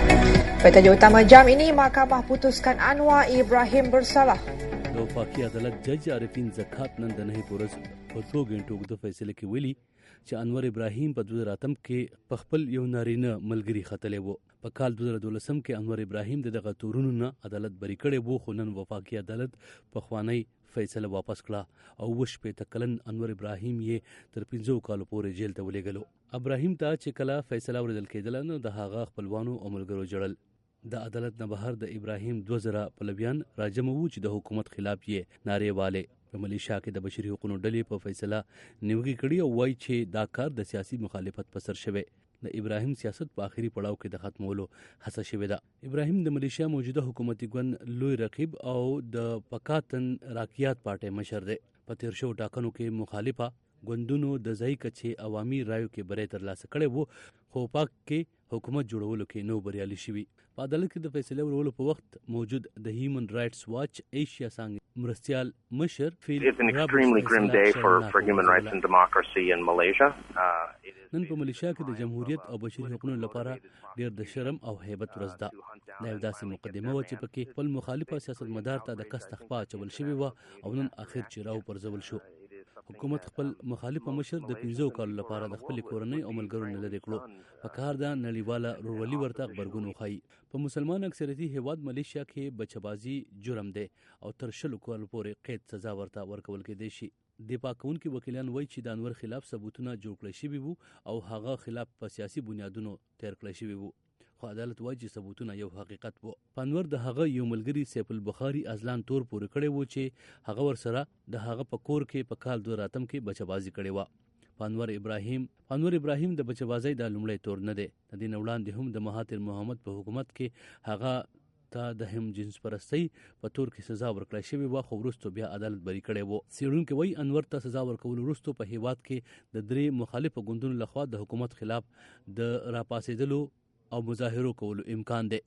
Speaker 17: Pada 2 jam ini Mahkamah putuskan Anwar Ibrahim bersalah.
Speaker 16: د وفاقي عدالت جج عارفین زکات نن د نه پورز په 2 غنټو د فیصله کې ویلي چې انور ابراهیم په 2008 کې په خپل یو نارینه ملګری خطلې وو. په کال 2012 کې انور ابراهیم دغه تورونو نه عدالت بری کړي وو، خو نن وفاقي عدالت په خوانی فیصله واپس کړه او وشپې تکلن انور ابراهیم یې تر 15 کال پورې جیل ته ولېګلو. ابراهیم ته چې کله فیصله ورېدل کېدل نو د هغه خپلوانو او ملګرو جړل. د عدالت نه بهر د ابراهیم 2000 پلویان راجم وو چې د حکومت خلاف یې نارې والے. په ملیشیا کې د بشري حقوقو ډلې په فیصله نیوکه کړې او وایي چې دا کار د سیاسي مخالفت په سر شوی. د ابراهیم سیاست په آخري پړاو کې د ختمولو هڅه شوې ده. ابراهیم د ملیشیا موجوده حکومتي ګوند لوی رقیب او د پکاتن راکیات پارټي مشر دی. په تیر شو ټاکنو کې مخالفه ګوندونو د ځای کچې عوامي رایو کې بری ترلاسه کړي وو، خو پاک کې حکومت جوړولو کې نو بریالي شوي. په عدالت کې د فیصله ورولو په وخت موجود د هیومن رائټس واچ ایشیا څنګه مرستيال مشر فیل
Speaker 18: It's an extremely grim day for human rights and democracy in Malaysia.
Speaker 16: نن په ملیشیا کې د جمهوریت او بشري حقوقو لپاره ډېر د شرم او هیبت ورځ ده. دا یو داسې مقدمه و چې پکې خپل مخالفه سیاستمدار ته د کس تخپا چول شوی و او نن اخر چیراو پرځول شو. حکومت خپل مخالفه مشر د 15 کال لپاره د خپل کورنۍ او ملګرو نه لري کړو. په کار دا نړیواله رورولي ورته خبرګون وخی. په مسلمان اکثریتي هیواد ملیشیا کې بچبازي جرم دی او تر 20 کال پورې قید سزا ورته ورکول کېدای شي. د پاکون کې وکیلان وایي چې د انور خلاف ثبوتونه جوړ کړی شوي وو او هغه خلاف په سیاسي بنیادونو تیر کړی شوي وو، خو عدالت وایي چې ثبوتونه یو حقیقت وو. پانور د هغه یو ملګری سیف البخاري ازلان تور پورې کړی وو چې هغه ورسره د هغه په کور کې په کال 2008 کې بچبازي کړې و. انور ابراهیم د بچبازۍ د لومړی تور نه دی. د دې وړاندې هم د مهاتیر محمد په حکومت کې هغه ته د هم جنس پرستۍ په تور کې سزا ورکړای شوې و، خو وروسته بیا عدالت بری کړی و. څېړونکي وایي انور ته سزا ورکول وروسته په هیواد کې د 3 مخالفو ګوندونو لخوا د حکومت خلاف د راپاسېدلو او مظاهرو کولو امکان دی.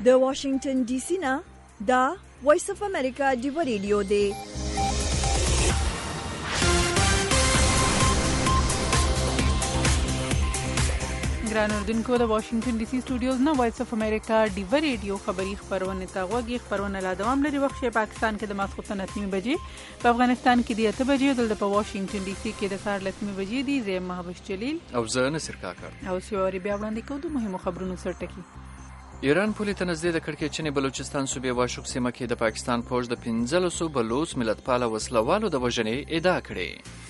Speaker 1: د واشنگټن ډي سي نه دا وایس اف امریکا ډیو ریډیو دی.
Speaker 2: ګران اردوونکو د واشنگټن ډي سي سټوډیوز نه وایس اف امریکا ډیو ریډیو خبری خبرونه تا غوږی خبرونه لا دوام لري. وخت پاکستان کې د ماسخوتن 8 بجې، په افغانستان کې د 8 بجې، دلته په واشنگټن ډي سي کې د سهار 8 بجې دي. زه مهابش جلیل
Speaker 3: او زه نصر کاکړ
Speaker 2: او سیوري بیا وړاندې کوو د مهمو خبرونو سرټکی.
Speaker 3: ایران پولی ته نږدې د کړکېچنې بلوچستان صوبې واشوک سیمه کې د پاکستان پوځ د 15 بلوچ ملتپاله وسلوالو د وژنې ادعا کړې.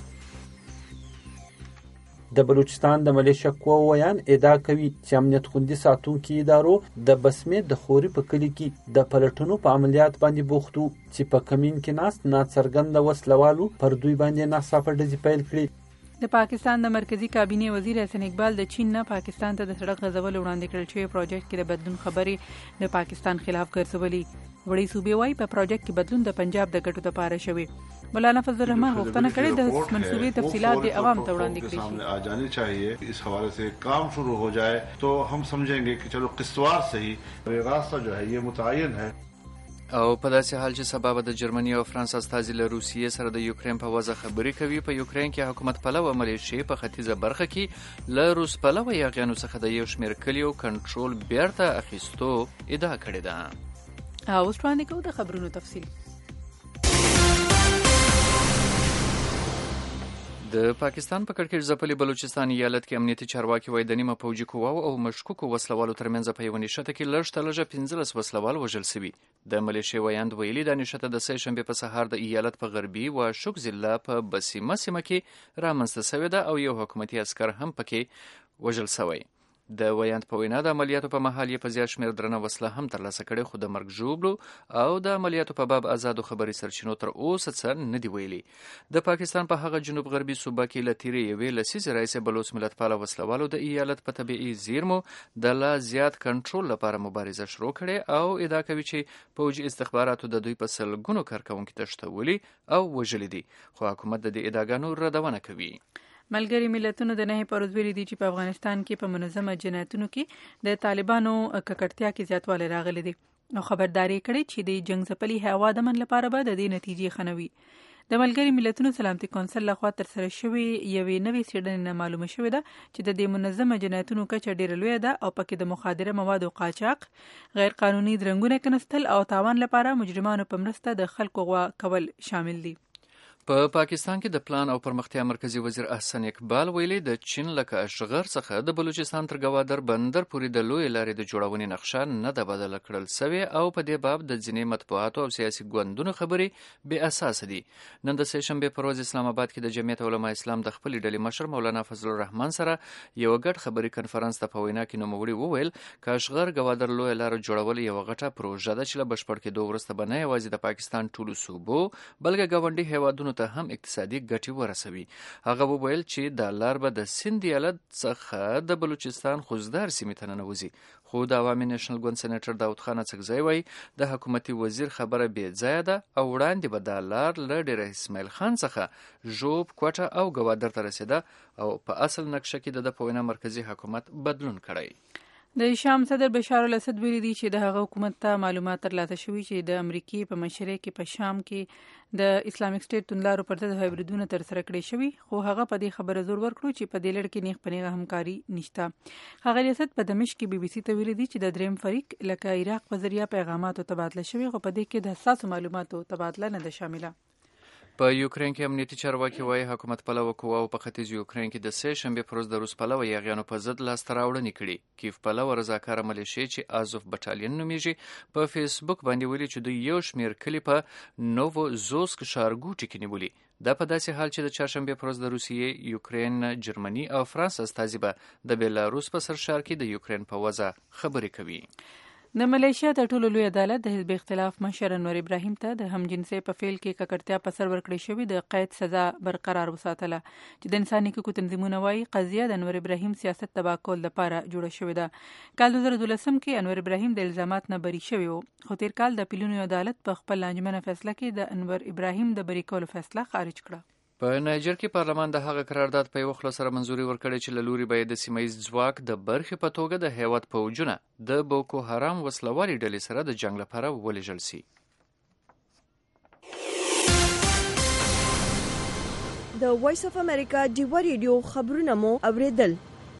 Speaker 4: د بلوچستان د ملیشیا قواو ویان ادعا کوي چې امنیت خوندي ساتونکو ادارو د بسمې د خوري په کلی کې د پلټونو په عملیات باندې بوختو چې په کمین کې ناست ناڅرګند وسلوالو پر دوی باندې ناڅاپه ډزې پیل کړې.
Speaker 2: د پاکستان د مرکزی کابینې وزیر حسن اقبال د چین نه پاکستان ته د سړک غځول وړاندې کړل شوی پروژیکټ کې د بدلون خبرې د پاکستان خلاف ګرځولي. وړي صوبې وايي په پروژیکټ کې بدلون د پنجاب د ګټو لپاره شوی. مولانا فضل الرحمن غوښتنه کړې د منصوبې تفصیلات د عوام ته وړاندې کړي.
Speaker 5: सामने आ जानी चाहिए. इस हवाले से काम शुरू हो जाए तो हम समझेंगे कि चलो किस्तवार से ही रास्ता जो है ये मुतयन है.
Speaker 3: او په داسې حال چې سبب د جرمني او فرانس استازي له روسیې سره د یوکرين په وضع خبرې کوي. په یوکرين کې حکومت پلوه ملیشیا په ختیځه برخه کې له روس پلوه یاغیانو څخه د یو شمېر کلیو کنټرول بیرته اخیستو ادعا کړې ده.
Speaker 2: او وړاندې کوو د خبرونو تفصیل.
Speaker 3: د پاکستان په کړکېچ ځپلي بلوچستان ایالت کې امنیتي چارواکي وایي د نیمه پوځي قواو او مشکوکو وسلوالو ترمنځ په یوه نښته کې لږ تر لږه 15 وسلوال وژل شوي. د ملیشیا ویاند ویلي دا نښته د سه شنبې په سهار د ایالت په غربي واشوک ضلع په بسیمه سیمه کې رامنځته شوې ده او یو حکومتي عسکر هم پکې وژل شوی. د ویاند په وینا د عملیاتو په مهال یې په زیات شمېر درنه وسله هم ترلاسه کړې، خو د مرګ ژوبلو او د عملیاتو په باب آزادو خبري سرچینو تر اوسه څه نه دی ویلي. د پاکستان په هغه جنوب غربي صوبه کې له تیرې یوې لسیزې راهیسې بلوچ ملتپاله وسلوالو د ایالت په طبیعي زیرمو د لا زیات کنټرول لپاره مبارزه شروع کړې او ادعا کوي چې پوځي استخباراتو د دوی په سلګونو کارکوونکي تښتولي او وژلي دي، خو حکومت د دې ادعاګانو ردونه کوي.
Speaker 2: ملګری ملتونو د نه پروز ویلي دي چې په افغانستان کې په منظمه جنایتونو کې د طالبانو ککړتیا کې زیاتوالی راغلی دی او خبرداري کړې چې د جنگ ځپلي هوا د من لپاره به د دې نتیجې خنوي. د ملګری ملتونو سلامتي کونسل لخوا ترسره شوې یوې نوې څېړنې نه معلومه شوې ده چې د دې منظمه جنایتونو کچه ډېره لویه ده او پکې د مخدره موادو قاچاق، غیر قانوني درنګونه کنستل او تاوان لپاره مجرمانو په مرسته د خلکو غوا کول شامل دي.
Speaker 3: په پاکستان کې د پلان او پرمختیا مرکزی وزیر احسن اقبال ویلي د چین لکه اشغر څخه د بلوچستان تر ګوادر بندر پورې د لوی لارې د جوړونې نقشه نه ده بدله کړل سوې او په دې باب د ځینې مطبوعاتو او سیاسي ګوندونو خبرې بې اساسه دي. نن د سه شنبې په ورځ اسلام آباد کې د جمعیت علما اسلام د خپلې ډلې مشر مولانا فضل الرحمن سره یو غټ خبري کنفرانس ته په وینا کې نوموړي وویل چې اشغر ګوادر لوی لار جوړول یو غټه پروژه ده چې له بشپړ کېدو وروسته به نه یوازې د پاکستان ټولو صوبو بلکې ګاونډي هیوادونو ته هم اقتصادي ګټې ورسوي. هغه وویل چې دا لار به د سند ایالت څخه د بلوچستان خوزدار سیمې ته ننوځي، خو د عوامي نېشنل ګوند سېنیټر داود خان اڅکزی وایي د حکومتي وزیر خبره بې ځایه ده او وړاندې به دا لار له ډېر اسماعیل خان څخه ژوب، کوټه او ګوادر ته رسېده او په اصل نقشه کې د په وینا مرکزي حکومت بدلون کړی.
Speaker 2: د شام صدر بشار الاسد ویلي دی چې د هغه حکومت ته معلومات ترلاسه شوي چې د امریکای په مشرۍ کې په شام کې د اسلامیک سټیټ توندلارو پر ضد هایبریدونه ترسره کړي شوي، خو هغه په دې خبره زور ورکړو چې په دې لړ کې نیغ په نیغه همکاري نشته. ښاغلي اسد په دمشق کې بي بي سي ته ویلي دی چې د دریم فریق لکه عراق په ذریعه پیغاماتو تبادله شوي، خو په دې کې د حساسو معلوماتو تبادله نه ده شامله.
Speaker 3: په یوکرين کې امنیتي چارواکي وایي حکومت پلوه قواو په ختیځ یوکرين کې د سه شنبې پر ورځ د روس پلوه یاغیانو په ضد لاسته راوړنې کړي. کیف پلوه رضاکاره ملیشیا چې آزوف بټالین نومیږي په فیسبوک باندې ویلي چې دوی یو شمېر کلي په نوو زوسک ښارګوټي کې نیولي. دا په داسې حال چې د چهارشنبې پر ورځ د روسیې، یوکرين، جرمني او فرانس استازي به د بیلاروس په سرشار کې د یوکرين په وضع خبرې کوي.
Speaker 2: د ملیشیا تر ټولو لوی عدالت د حزب اختلاف مشر انور ابراهیم ته د همجنسي په فعل کې ککړتیا په سر ورکړې شوې د قید سزا برقرار وساتله چې د انساني حقوقو تنظیمونه وایي قضیه د انور ابراهیم سیاست تباه کول لپاره جوړه شوې ده. کال 2012 کې انور ابراهیم د الزامات نه بری شوی و، خو تیر کال د اپیلونو عدالت په خپل لانجمنه فیصله کې د انور ابراهیم د بری کولو فیصله خارج کړه.
Speaker 3: په نایجر کې پارلمان د هغه قرارداد په یو خلاص سره منځوري ورکړې چې له لوري به د سیمایي ځواک د برخې په توګه د هیواد پوځونه د بوکو حرام وسلوالي ډلې سره د جنگ لپاره ولېږل شي.
Speaker 1: د وایس اف امریکا ډیوا ریډیو خبرونه مو اوریدل.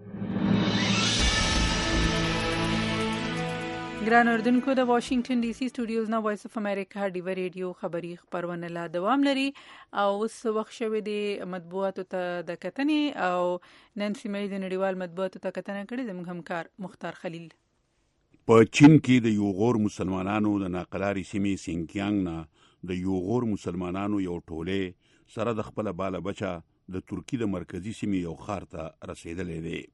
Speaker 2: ګران اردوونکو، د واشنگټن ډي سي سټوډیوز نه وایس اف امریکا ډیوا ریډیو خبری خبرونه لا دوام لري او اوس وخت شوی دی مطبوعاتو ته د کتنې او نن سیمه د نړیوال مطبوعاتو ته کتنه کړې زموږ همکار مختار خلیل.
Speaker 19: په چین کې د یوغور مسلمانانو د ناقلاري سیمې سینکیانګ نه د یوغور مسلمانانو یو ټوله سره د خپل بالا بچا د ترکی د مرکزی سیمې یو ښار ته رسیدلې دی.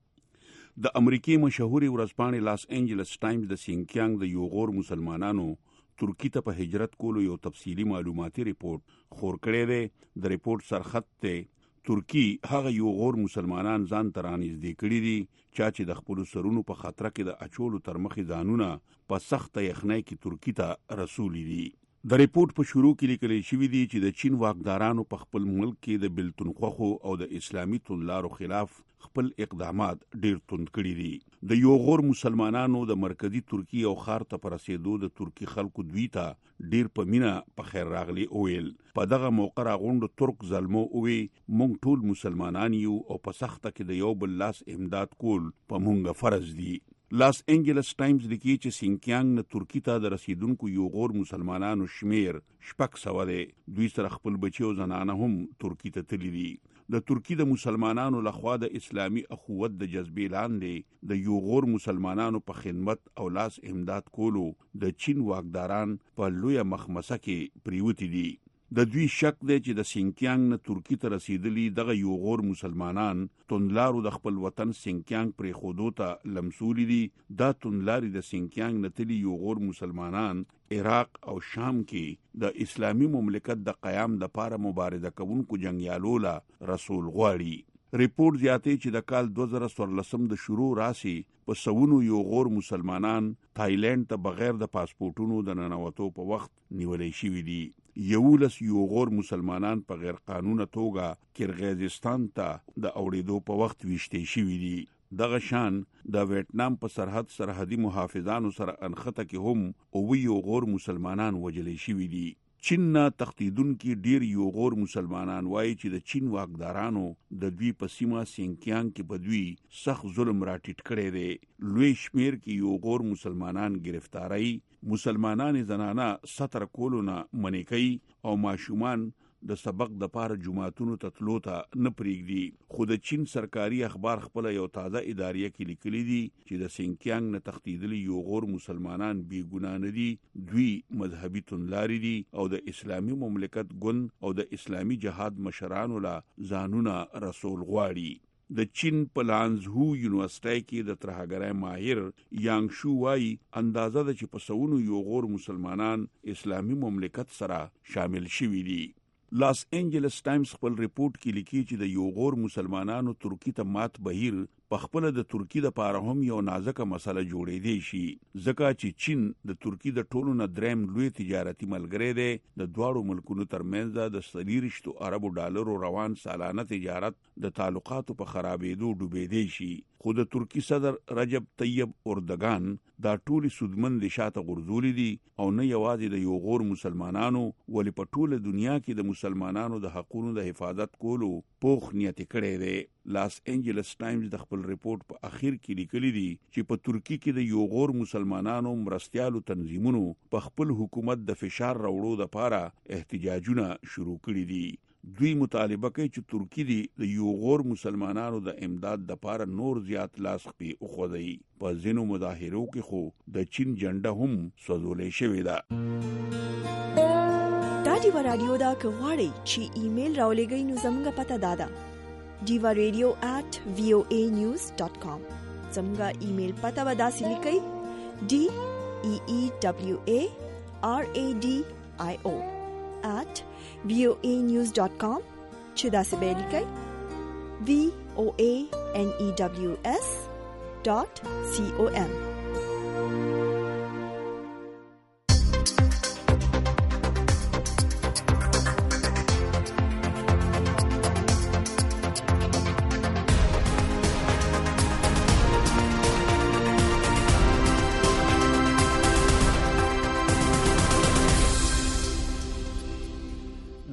Speaker 19: د امریکای مشهوري ورځپاڼې لاس انجلس ټایمز د سینکیانګ د یوغور مسلمانانو ترکی ته په هجرت کولو یو تفصیلی معلوماتي ریپورت خور کړی دی. د ریپورت سرخط ته ترکی هغه یوغور مسلمانان ځان ته رانږدې کړي دي چې د خپلو سرونو په خطر کې د اچولو تر مخې ځانونه په سخته یخنۍ کې ترکی ته رسولي دي. د ریپورت په شروع کې لیکل شوی دی چې د چین واکدارانو په خپل ملک کې د بلتونخوخو او د اسلامي توندلارو خلاف خپل اقدامات ډیر توند کړي دي. د یوغور مسلمانانو د مرکزی ترکی او ښار ته پر رسیدو د ترکی خلکو دوی ته ډیر په مینا په خیر راغلی اویل. په دغه موقع راغونډ ترک ظلمو اوی مونږ ټول مسلمانان یو او په سخته کې د یو بل لاس امداد کول په مونږه فرض دي. لاس انجلس ټایمز لیکي چې سینکیانګ نه ترکی ته د رسیدونکو یوغور مسلمانانو شمیر 600 دی. دوی سره خپل بچي او زنانه هم ترکی ته تللي دي. د ترکی د مسلمانانو لخوا د اسلامي اخوت د جذبې لاندې د یوغور مسلمانانو په خدمت او لاس امداد کولو د چین واکداران په لویه مخمسه کې پریوتی دي. د دوی شک دی چې د سینکیانګ نه ترکی ته رسیدلی دغه یوغور مسلمانان توندلارو د خپل وطن سینکیانګ پرې خودو ته لمسولی دي. دا توندلاري د سینکیانګ نه تلي یوغور مسلمانان عراق او شام کې د اسلامي مملکت د قیام لپاره مبارزه کوونکو جنگیالو لا رسول غواړي. ریپورت زیاتې چې د کال 2014 د شروع راسي په سونو یوغور مسلمانان تایلند ته بغیر د پاسپورتونو د ننوتو په وخت نیولې شوي دي. 11 یوغور مسلمانان په غیر قانوني توګه کرغیزستان ته د اوړېدو په وخت ویشتې شوي دي. دغه شان د ویتنام په سرحدي محافظانو سره انخته کې هم او یوغور مسلمانان وجلې شوي دي. چین نه تختیدونکي ډیر یوغور مسلمانان وایي چې د چین واکدارانو د دوی په سیمه سینکیانګ کې په دوی سخت ظلم راټیټ کړی دی. لوی شمیر کې یوغور مسلمانان گرفتاری، مسلمانان زنانه سطر کولو نه منې کوي او ماشومان د سبق د پاره جمعهتونو ته تلو ته نه پریږدي. خو د چین سرکاري اخبار خپل یو تازه اداریه کې لیکلي دي چې د سینکیانګ نه تختیدلي یوغور مسلمانان بې ګناه نه دي. دوی مذهبي توندلاري دي او د اسلامي مملکت ګوند او د اسلامي جهاد مشرانو لا ځانونه رسول غواړي. د چین په لانزهو یونیورسيټي کې د ترهګرۍ ماهر یانګ شو وايي اندازه ده چې په سونو یوغور مسلمانان اسلامي مملکت سره شامل شوي دي. لاس انجلس ټایمز خپل ریپورت کې لیکي چې د یوغور مسلمانانو ترکی ته مات بهیر په خپل د ترکی د پاره هم یو نازکه مسله جوړې دی شي، ځکه چې چین د ترکی د ټولو نه دریم لوی تجارتي ملګری دی. د دواړو ملکونو ترمنځ د 30 اربو ډالرو روان سالانه تجارت د تعلقاتو په خرابېدو ډوبېدی شي. خو د ترکی صدر رجب طیب اردوغان دا ټولي سودمن د شاته غرزولي دي او نه یوازې د یوغور مسلمانانو ولې په ټوله دنیا کې د مسلمانانو د حقوقو د حفاظت کولو پوخ نیت کړی دی. لاس انجلس ټایمز د خپل ریپورت په اخر کې لیکلي دي چې په ترکی کې د یوغور مسلمانانو مرستيالو تنظیمونو په خپل حکومت د فشار راوړو لپاره احتجاجونه شروع کړي دي. دوی مطالبه کوي چې ترکی دی د یوغور مسلمانانو د امداد لپاره نور زیات لاس په خوځي. په ځینو مظاهرو کې خو د چین جنډه هم سوځولې شوې ده.
Speaker 1: دا دیوا رادیو دا کغواړي چې ایمیل راولېږئ نو زموږ پته دادا diva.radio@voanews.com. زموږ ایمیل پته ودا سلیکئ DEEWARADIO@voanews.com چې دا څه به لیکئ VOANEWS.com.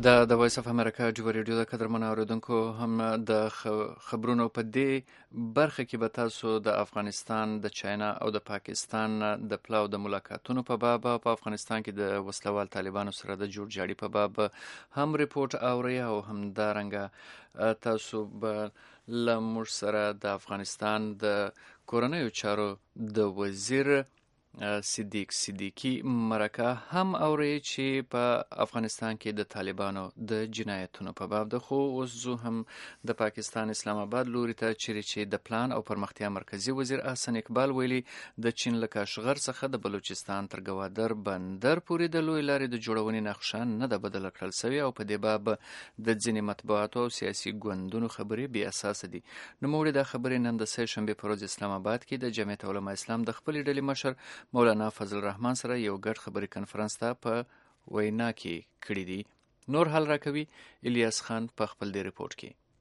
Speaker 3: د وایس اف امریکا ډیو ریډیو د قدرمنو اوریدونکو هم د خبرونو په دې برخه کې به تاسو د افغانستان د چاینا او د پاکستان د پلاو د ملاقاتونو په باب په افغانستان کې د وسلوال طالبانو سره د جوړجاړي په باب هم ریپورت اوري او هم دارنګه تاسو به لمر سره د افغانستان د کورنیو چارو د وزیر صدیق صدیقی مرکه هم اوري چې په افغانستان کې د طالبانو د جنایتونو په باب ده. خو اوس زه هم د پاکستان اسلام آباد لوري ته چې د پلان او پرمختیا مرکزی وزیر احسن اقبال ویلي د چین له کاشغر څخه د بلوچستان تر ګوادر بندر پورې د لوی لارې د جوړونې نقشه نه ده بدله کړل سوې او په دې باب د ځینې مطبوعاتو او سیاسي ګوندونو خبرې بې اساسه دي. نوموړي دا خبرې نن د سه شنبې په ورځ اسلام آباد کې د جمعیت علماء اسلام د خپلې ډلې مشر مولانا فضل الرحمن سره یو ګډ خبري کنفرانس ته په وینا کې کړی دي. نور حل راکوي الیاس خان په خپل دی ریپورت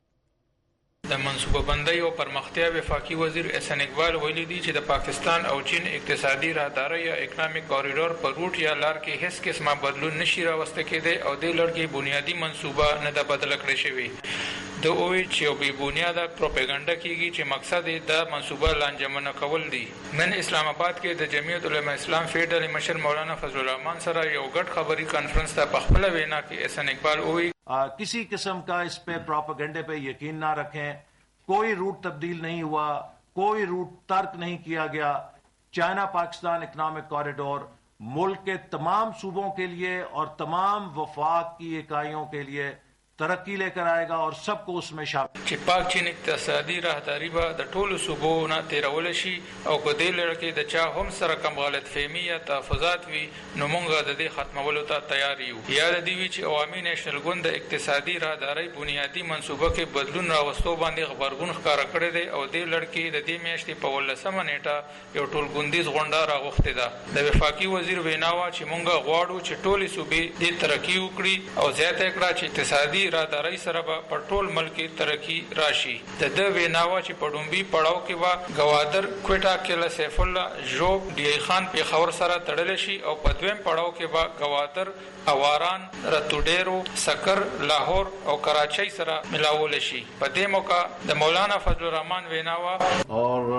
Speaker 3: کې.
Speaker 20: د منصوبه بندۍ او پرمختیا وفاقي وزیر احسن اقبال ویلي دي چې د پاکستان او چین اقتصادي راهداري یا اکنامک کوریډور په روټ یا لار کې هیڅ قسمه بدلون نشي راوسته کېدی او د لړ کې بنیادی منصوبه نه ده بدله کړې شوې. د اووی چې یو بې بنیاده پروپاګاندا کیږي چې مقصد یې د منصوبه لانجمنه کول دي. نن اسلام آباد کې د جمعیت علماء اسلام فیډرل مشر مولانا فضل الرحمن سره یو ګډ خبري کانفرنس ته په خپل وینا کې احسن اقبال وی
Speaker 21: किसी किस्म का इस पे प्रोपेगेंडे पे यकीन ना रखें. कोई रूट तब्दील नहीं हुआ, कोई रूट तर्क नहीं किया गया. चाइना पाकिस्तान इकोनॉमिक कॉरिडोर मुल्क के तमाम सूबों के लिए और तमाम वफाक की इकाइयों के लिए तरक्की लेकर आएगा और सबको उसमें शामिल.
Speaker 20: چې پاک چین اقتصادي راهداري به د ټولو صوبو نه تیرول شي او په دې لړ کې د چا هم سره کم غلط فهمي یا تحفظات وي نو موږ د دې ختمولو ته تیار یو. یاد دی وی چې عوامي نېشنل ګوند د اقتصادي راهداري بنیادی منصوبه کې بدلون راوستو باندې خبرګون ښکارا کړی دی او دې لړ کې د دې میاشتې په 18 نیټه یو ټول ګوندیز غونډه راغوښتې ده. د وفاقي وزیر ویناوه چې موږ غواړو چې ټولې صوبې دې ترقی وکړي او زیاته کړه چې اقتصادي راداري سره په ټول ملک ترقی راشي. د ویناوه چې په ډومبي پړاو کې وا گوادر کوټا کله سیف الله جوب ډی خان پیښور سره تړل شي او په دویم پړاو کې وا گوادر اواران رتوډیرو سکر لاهور او کراچۍ سره ملاول شي. په دې موقع د مولانا فضل الرحمن ویناوه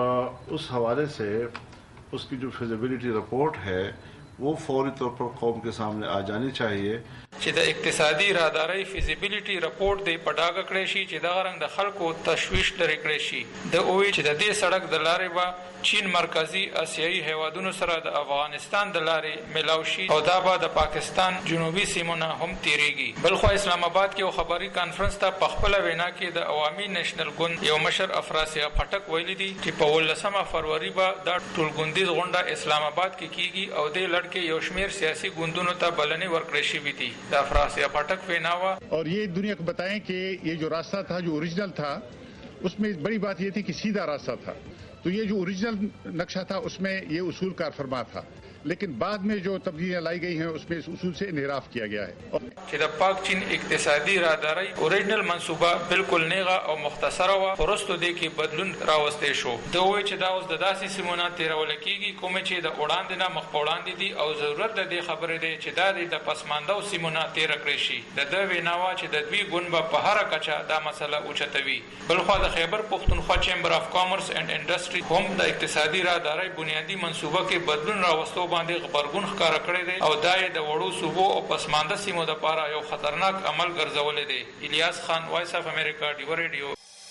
Speaker 5: और उस हवाले से उसकी जो फिजिबिलिटी रिपोर्ट है वो फौरी तौर पर कौम के सामने आ जानी चाहिए.
Speaker 20: چې د اقتصادي راهداري فیزیبিলিټي رپورت دی په ډاګه کړی شي چې دا رنګ د خلکو تشویش لري کړی شي. د اووی چې د دې سړک د لارې به چین مرکزی اسیایي هیوادونو سره د افغانستان د لارې ملاو شي او دا به د پاکستان جنوبي سیمونه هم تیریږي. بلخو اسلام آباد کې یو خبري کانفرنس ته په خپل وینا کې د عوامي نېشنل ګوند یو مشر افراسیاب پټک ویلي دي چې په 18 فروری به د ټولګوندیز غونډه اسلام آباد کې کیږي او د لړ کې یو شمیر سیاسي ګوندونو ته بلنې ورکړې شوې دي.
Speaker 22: और ये दुनिया को बताएं कि ये जो रास्ता था जो ओरिजिनल था उसमें बड़ी बात ये थी कि सीधा रास्ता था. तो ये जो ओरिजिनल नक्शा था उसमें ये उसूल कार फरमा था, लेकिन बाद में जो तब्दीलियां लाई गई हैं उसमें इस उसूल से इनहिराफ किया गया है.
Speaker 20: چې د پاک چین اقتصادي راهداري اوریجنل منصوبه بالکل نیغه او مختصره و ورستو دي کې بدلون راوستي شو. دوی چې دا اوس د داسې سیمونه تیرول کېږي کوم چې د وړاندې نه مخ وړاندې دي او ضرورت د دې خبرې دی چې دا د پسمانده سیمونه تیر کړی شي. د دوی ویناوه چې د دوی ګوند په هر کچه دا مسله اوچتوي. بلخو د خیبر پختونخوا چیمبر اف کامرس اینڈ انډستری هم د اقتصادي راهداري بنیادی منصوبه کې بدلون راوستو باندې خبرګون ښکارا کړی دی او دا د وړو صوبو او پسمانده سیمو د لپاره یو خطرناک عمل ګرځولې دی. الیاس خان وایس اف امریکا ډیو ریډیو.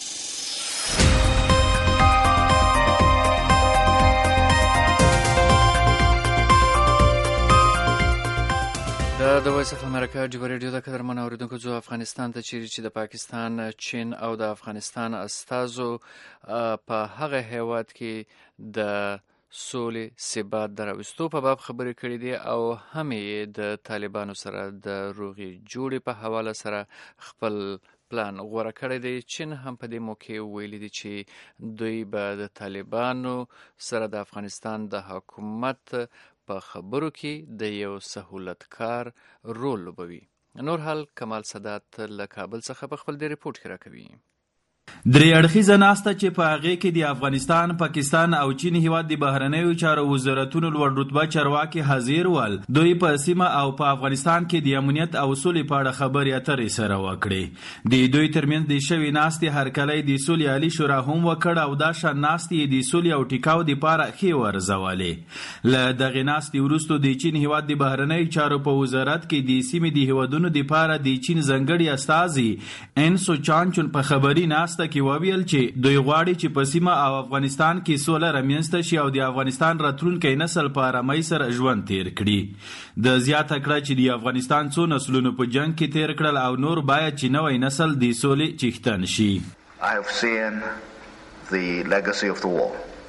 Speaker 3: د وایس اف امریکا ډیو ریډیو د قدرمن اوریدونکو زو افغانستان ته چیرې چې د پاکستان، چین او د افغانستان استازو په هغه هیواد کې د سولې ثبات دراوستو په باب خبرې کړې دي او هم یې د طالبانو سره د روغې جوړې په حواله سره خپل پلان غوره کړی دی. چین هم په دې موقع ویلي دي چې دوی به د طالبانو سره د افغانستان د حکومت په خبرو کې د یو سهولتکار رول لوبوي. نور حال کمال سادات له کابل څخه په خپل دی ریپورت کې راکوي.
Speaker 7: درې اړخیزه ناسته چې په هغې کې د افغانستان، پاکستان او چین هیواد د بهرنیو چارو وزارتونو لوړ رتبه چارواکي حاضر ول. دوی په سیمه او په افغانستان کې د امنیت او سولې په اړه خبرې اترې سره وکړې. د دوی ترمنځ د شوې ناستې هرکلی د سولې عالي شورا هم وکړ او دا شان ناستې د سولې او ټیکاو دپاره ښې ورزولې. له دغې ناستې وروسته د چین هیواد د بهرنیو چارو په وزارت کې د سیمې د هیوادونو دپاره د چین ځانګړي استازي انسو چانچون په خبري ناسته کې وویل چې دوی غواړي چې په سیمه او افغانستان کې سوله رامنځته شي او د افغانستان راتلونکی نسل په ارامۍ سره ژوند تیر کړي. د زیاته کړه چې د افغانستان څو نسلونو په جنگ کې تیر کړل او نور باید چې نوی نسل د سولې چیښتن شي.
Speaker 8: I have seen the legacy of the war.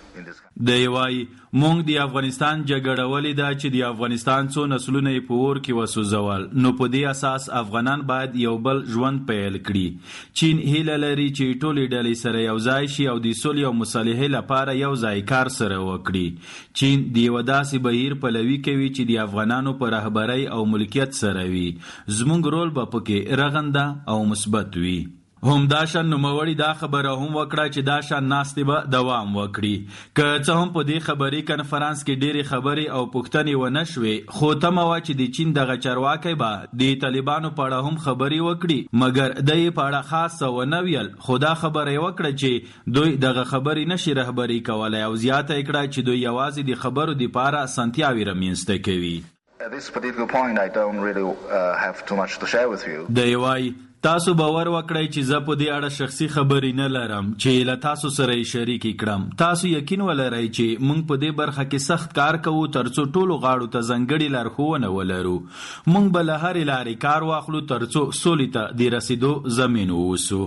Speaker 7: دی وایي موږ د افغانستان جګړه ولیده چې د افغانستان څو نسلونه یې په اور کې وسوځول، نو په دې اساس افغانان باید یو بل ژوند پیل کړي. چین هیله لري چې ټولې ډلې سره یو ځای شي او د سولې او مصالحې لپاره یو ځای کار سره وکړي. چین د یوه داسې بهیر پلوي کوي چې د افغانانو په رهبرۍ او ملکیت سره وي. زموږ رول به پکې رغنده او مثبت وي. همداشان نوموړي دا خبره هم وکړه چې دا شان ناستې به دوام وکړي. که څه هم په دې خبري کنفرانس کې ډېرې خبرې او پوښتنې ونه شوې، خو تمه وه چې د چین دغه چارواکی به د طالبانو په اړه هم خبرې وکړي، مګر د یې په اړه خاص څه ونه ویل. خو دا خبره یې وکړه چې دوی دغه خبرې نشي رهبري کولی او زیاته یې کړه چې دوی یوازې د خبرو دپاره اسانتیاوې رامنځته کوي.
Speaker 8: At this particular point, I don't really have too much to share with you.
Speaker 7: دی وایي تاسو باور وکړئ چې زه په دې اړه شخصي خبرې نه لرم چې له تاسو سره یې شریکې کړم. تاسو یقین ولرئ چې موږ په دې برخه کې سخت کار کوو ترڅو ټولو غاړو ته ځانګړې لارښوونه ولرو. موږ به له هرې لارې کار واخلو ترڅو سولې ته د رسیدو زمین ووسو.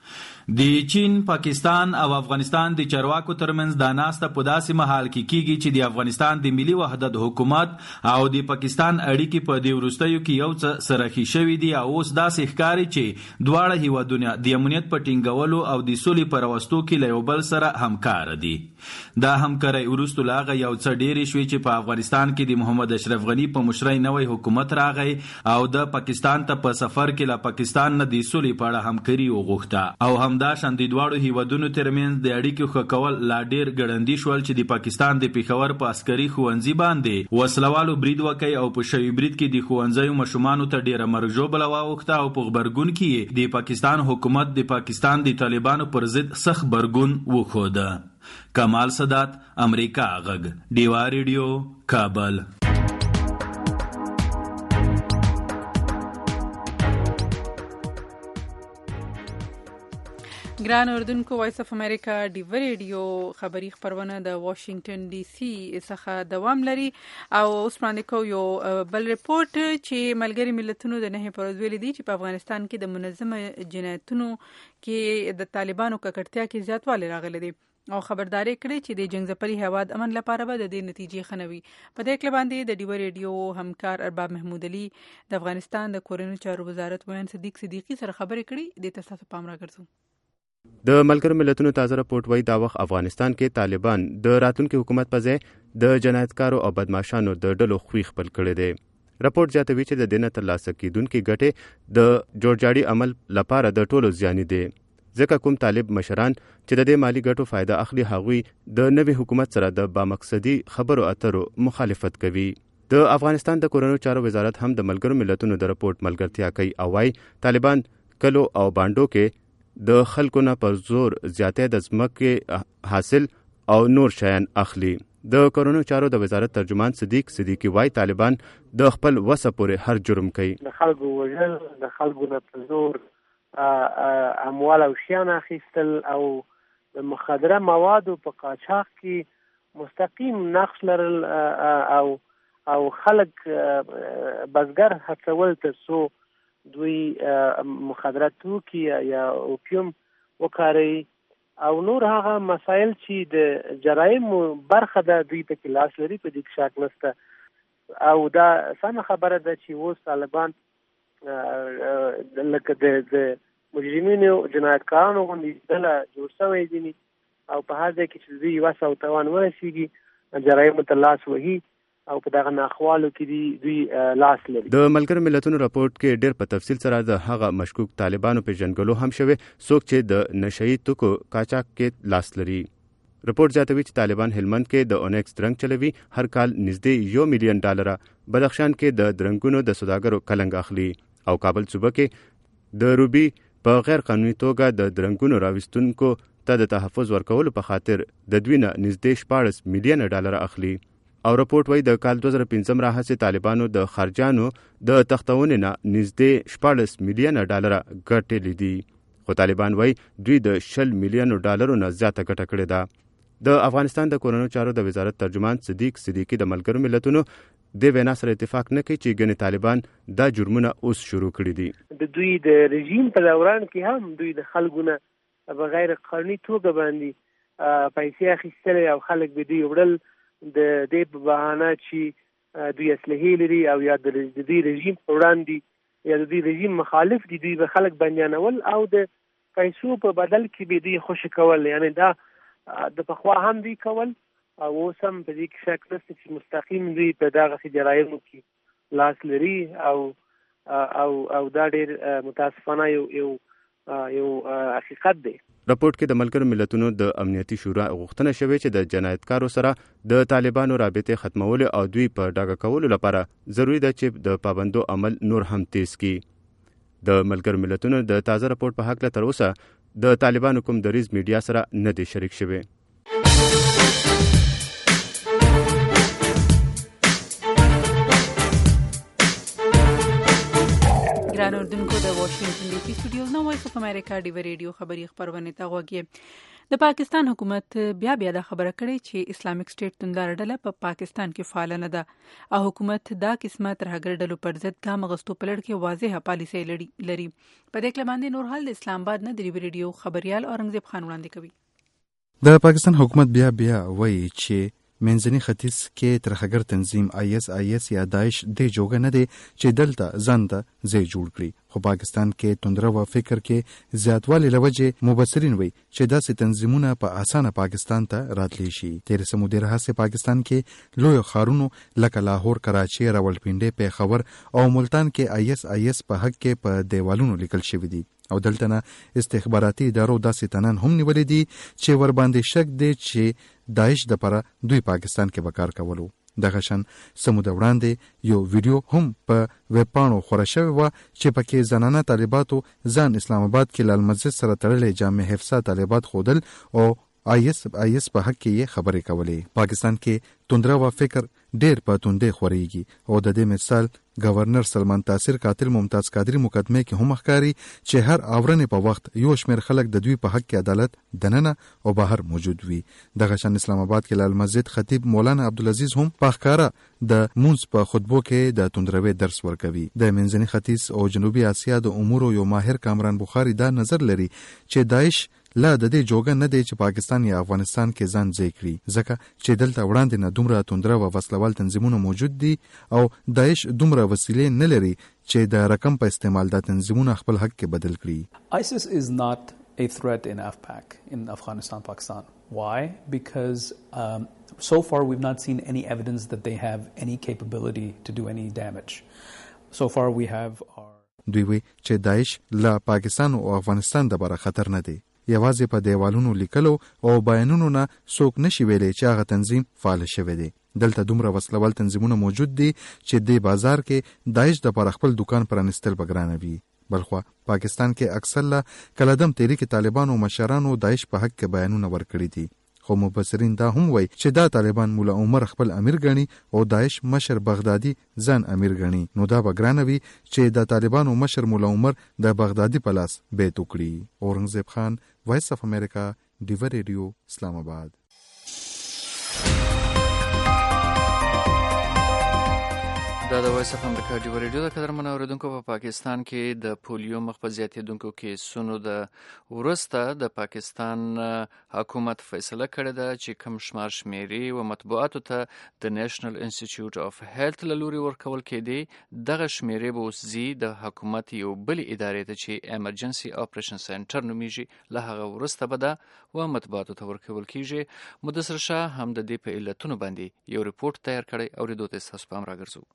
Speaker 7: د چین، پاکستان او افغانستان د چارواکو ترمنځ دا ناسته په داسې مهال کې کیږي چې د افغانستان د ملي وحدت حکومت او د پاکستان اړیکې په دې وروستیو کې یو څه سرخي شوي دي او اوس داسې ښکاري چې دواړه هیوادونه د امنیت په ټینګولو او د سولې په راوستو کې له یو بل سره همکاره دي. دا همکارۍ وروسته له هغه یو څه ډېرې شوې چې په افغانستان کې د محمد اشرف غني په مشرۍ نوی حکومت راغی او د پاکستان ته په سفر کې له پاکستان نه د سولې په اړه همکاري وغوښته او همداشان د دواړو هیوادونو ترمنځ د اړیکو ښه کول لا ډېر ګړندي شول چې د پاکستان د پېښور په عسکري ښوونځي باندې وسلوالو برید وکړي او په شوي برید کې د ښوونځیو ماشومانو ته ډېره مرګ ژوبله واوښته او په غبرګون کې د پاکستان حکومت د پاکستان د طالبانو پر ضد سخت غبرګون وښوده. کمال سادات، امریکا غږ، ډیوا ریډیو، کابل.
Speaker 2: ګران اردوونکو، وایس اف امریکا ډیوا ریډیو خبري خبرونه د واشنگټن ډي سي څخه دوام لري او اوس وړاندې کوو یو بل ریپورت چې ملګري ملتونو د 9 پر ورځ ویلي دي چې په افغانستان کې د منظمه جنایتونو کې د طالبانو ککړتیا کې زیاتوالی راغلی دی او خبرداري کړې چې د جنگ ځپلي هیواد امن لپاره به د دې نتیجې ښه نه وي. په دې کله باندې د ډیوا ریډیو همکار ارباب محمود علي د افغانستان د کورنیو چارو وزارت ویان صدیق صدیقي سره خبرې کړې. دې ته تاسو پام راګرځو.
Speaker 23: د ملګرو ملتونو تازه راپورټ وایي دا وخت افغانستان کې طالبان د راتلونکي حکومت په ځای د جنایتکارو او بدمعشانو د ډلو خوی خپل کړی دی. راپورټ زیاتوي چې د دې نه ترلاسه کیدونکي ګټې د جوړجاړي عمل لپاره د ټولو زیاني دي، ځکه کوم طالب مشران چې د دې مالی ګټو فایده اخلي هغوی د نوي حکومت سره د بامقصدي خبرو اترو مخالفت کوي. د افغانستان د کورنیو چارو وزارت هم د ملګرو ملتونو د راپورټ ملګرتیا کوي او وايي طالبان کلو او بانډو کې د خلکو نه پر زور زیاتې د ځمکې حاصل او نور شیان اخلي. د کورنیو چارو د وزارت ترجمان صدیق صدیقي وایي طالبان د خپل وسه پورې هر جرم کوي.
Speaker 24: د خلکو وژل، د خلکو نه پر زور اموال او شیان اخیستل او د مخدره موادو په قاچاق کې مستقیم نقش لرل او خلک بزګر هڅول ترڅو دوی مخدرات توکي یا اوپیوم وکاروي او نور هغه مسایل چې د جرایمو برخه ده دوی پکې لاس لري، په دې کې شک نشته. او دا سمه خبره ده چې اوس طالبان لکه د مجرمینو جنایتکارانو غوندې ډله جوړ شوی دي او په هر ځای کې چې دوی وسه او توان ورسېږي جرایمو ته لاس وهي او په دغه ناخوالو کې دوی لاس لري.
Speaker 23: د ملګرو ملتونو راپورټ کې ډېر په تفصیل سره د هغه مشکوک طالبانو پیژنګلو هم شوی څوک چې د نشئی توکو قاچاق کې لاس لري. راپورټ زیاتوي چې طالبان هلمند کې د اونیکس درنګ چلوي، هر کال نږدې $1 ملیون، بدخشان کې د درنګونو د سوداګرو کلنګ اخلي او کابل صوبه کې د روبي په غیر قانوني توګه د درنګونو راوستونکو ته د تحفظ ورکولو په خاطر د دوی نه نږدې $14 ملیون اخلي. او راپورټ وایي د کال 2015 راهیسې طالبانو د خارجانو د تختونې نه نږدې $14 ملیون ګټلې دي، خو طالبان وایي دوی د $10 ملیون نه زیاته ګټه کړې ده. د افغانستان د کورونو چارو د وزارت ترجمان صدیق صدیقي د ملګرو ملتونو د وینا سره اتفاق نه کوي چې ګڼې طالبان دا جرمونه اوس شروع کړي دي.
Speaker 24: د دوی د رژیم په دوران کې هم دوی د خلکو نه بغیر قانوني توګه باندې پیسې اخیستلې او خلک به دوی وړل د دې په بهانه چې دوی اسلحې لري او یا د دوی رژیم په وړاندې یا د دوی رژیم مخالف دي، دوی به خلک بندیانول او د پیسو په بدل کې به دوی خوشي کول. یعنی دا د پخوا هم دوی کول او اوس هم په دې کې شک نشته چې مستقیم دوی په دغسې جرایمو کې لاس لري او دا ډېر متاسفانه یو حقیقت دی.
Speaker 23: راپورټ کې د ملګرو ملتونو د امنیتي شورا غوښتنه شوې چې د جنایتکارو سره د طالبانو رابطې ختمولو او دوی په ډاګه کولو لپاره ضروری ده چې د پابندو عمل نور هم تیز کړي. د ملګرو ملتونو د تازه راپورټ په هکله تر اوسه د طالبانو کوم دریځ میډیا سره نه دی شریک شوی.
Speaker 2: ګران اردوونکو، د واشنگټن ډي سي سټوډیوز نه وایس اف امریکا ډیو ریډیو خبري خبرونه ته غوږی. د پاکستان حکومت بیا دا خبره کړې چې اسلامیک سټیټ توندار ډله په پاکستان کې فعال نه ده او حکومت دا قسمه ترهګر ډلو پر ضد ګام اخیستو په لړ کې واضحه پالیسي لري. په دې کې باندې نور حال د اسلام آباد نه د ډیو ریډیو خبريال اورنګزیب خان وړاندې کوي.
Speaker 11: د پاکستان حکومت بیا وایي چې منځني ختیځ کې ترهګر تنظیم IS یا داعش د جوګه نه دی چې دلته ځان ته ځای جوړ کړي، خو پاکستان کې توندره و فکر کې زیاتوالی لوجه مبصرین وایي چې داسې تنظیمونه په اسانه پاکستان ته راتلی شي. تیر سمودي راهسې پاکستان کې لوی ښارونو لکه لاهور، کراچي، راولپنډي، پیښور او ملتان کې IS په حق کې په دیوالونو لیکل شوی دي او دلته نه استخباراتي ادارو داسې تنان هم نیولې دي چې ور باندې شک دی چې داعش د پاره دوی پاکستان کې وکړ کولو. دغه شان سموده وړاندې یو ویډیو هم په ویب پاڼو خوره شوی و چې پکې زنانه طالباتو ځان اسلام آباد کې لال مسجد سره تړلې جامع حفصه طالبات خودل او IS په حق کې یې خبرې کولې. پاکستان کې توندره و فکر ډېر په توندې خوريږي او د دې مثال گورنر سلمان تاثیر قاتل ممتاز قادری مقدمه کې هم ښکاری چې هر اورنې په وخت یو شمېر خلک د دوی په حق کې عدالت دننه او بهر موجود وي. دغه شان اسلام آباد کې لال مسجد خطیب مولانا عبدالعزیز هم په ښکارا د مونږ په خطبو کې د توندروي درس ورکوي. د منځني ختیځ او جنوبي اسیا د امورو یو ماهر کامران بخاری دا نظر لري چې داعش لا د دې جوګه نه دی چې پاکستان یا افغانستان کې ځان ځای کړي، ځکه چې دلته وړاندې نه دومره توندره و وسلوال تنظیمونه موجود دي او داعش دومره وسیلې نه لري چې د رقم په استعمال د تنظیمونه خپل حق کې بدل کړي.
Speaker 6: ISIS is not a threat in AFPAC, in Afghanistan, Pakistan. Why? Because so far we've not seen any evidence that they have any capability to do any damage. So far we have our...
Speaker 11: دوی وی چې داعش لا پاکستان او افغانستان د بره خطر نه دی. یوازې په دیوالونو لیکلو او بیانونو نه څوک نشي ویلی چې هغه تنظیم فعال شوی دی. دلته دومره وسلوال تنظیمونه موجود دي چې د بازار کې داعش د پر خپل دکان پرانستل بګرانه وي. بلخوا پاکستان کې اکثر لا کلدم تحریک طالبان او مشرانو داعش په حق کې بیانونه ورکړي دي، خو مبصرین دا هم وایي چې دا طالبان مولا عمر خپل امیر ګڼي او داعش مشر بغدادي ځان امیر ګڼي، نو دا به ګرانه وي چې د طالبانو مشر مولا عمر د بغدادي په لاس بیت وکړي. اورنګزیب خان، وایس اف امریکا، ډیو ریډیو، اسلام آباد.
Speaker 3: دا د وایس اف امریکا ډیو ریډیو د قدرمن اوریدونکو په پاکستان کې د پولیو مخ په زیاتېدونکو کیسونو د وروسته د پاکستان حکومت فیصله کړې ده چې کم شمار شمیرې و مطبوعاتو ته د نیشنل انسټیټیوټ اف هیلث له لوري ورکول کېدې. دغه شمیرې به اوس ځي د حکومت یو بلې ادارې ته چې ایمرجنسي اپریشن سنټر نومیږي، له هغه وروسته به دا و مطبوعاتو ته ورکول کېږي. مدثر شاه هم د دې په علتونو باندې یو ریپورت تیار کړی، اورېدو ته ستاسو پام راګرځوو.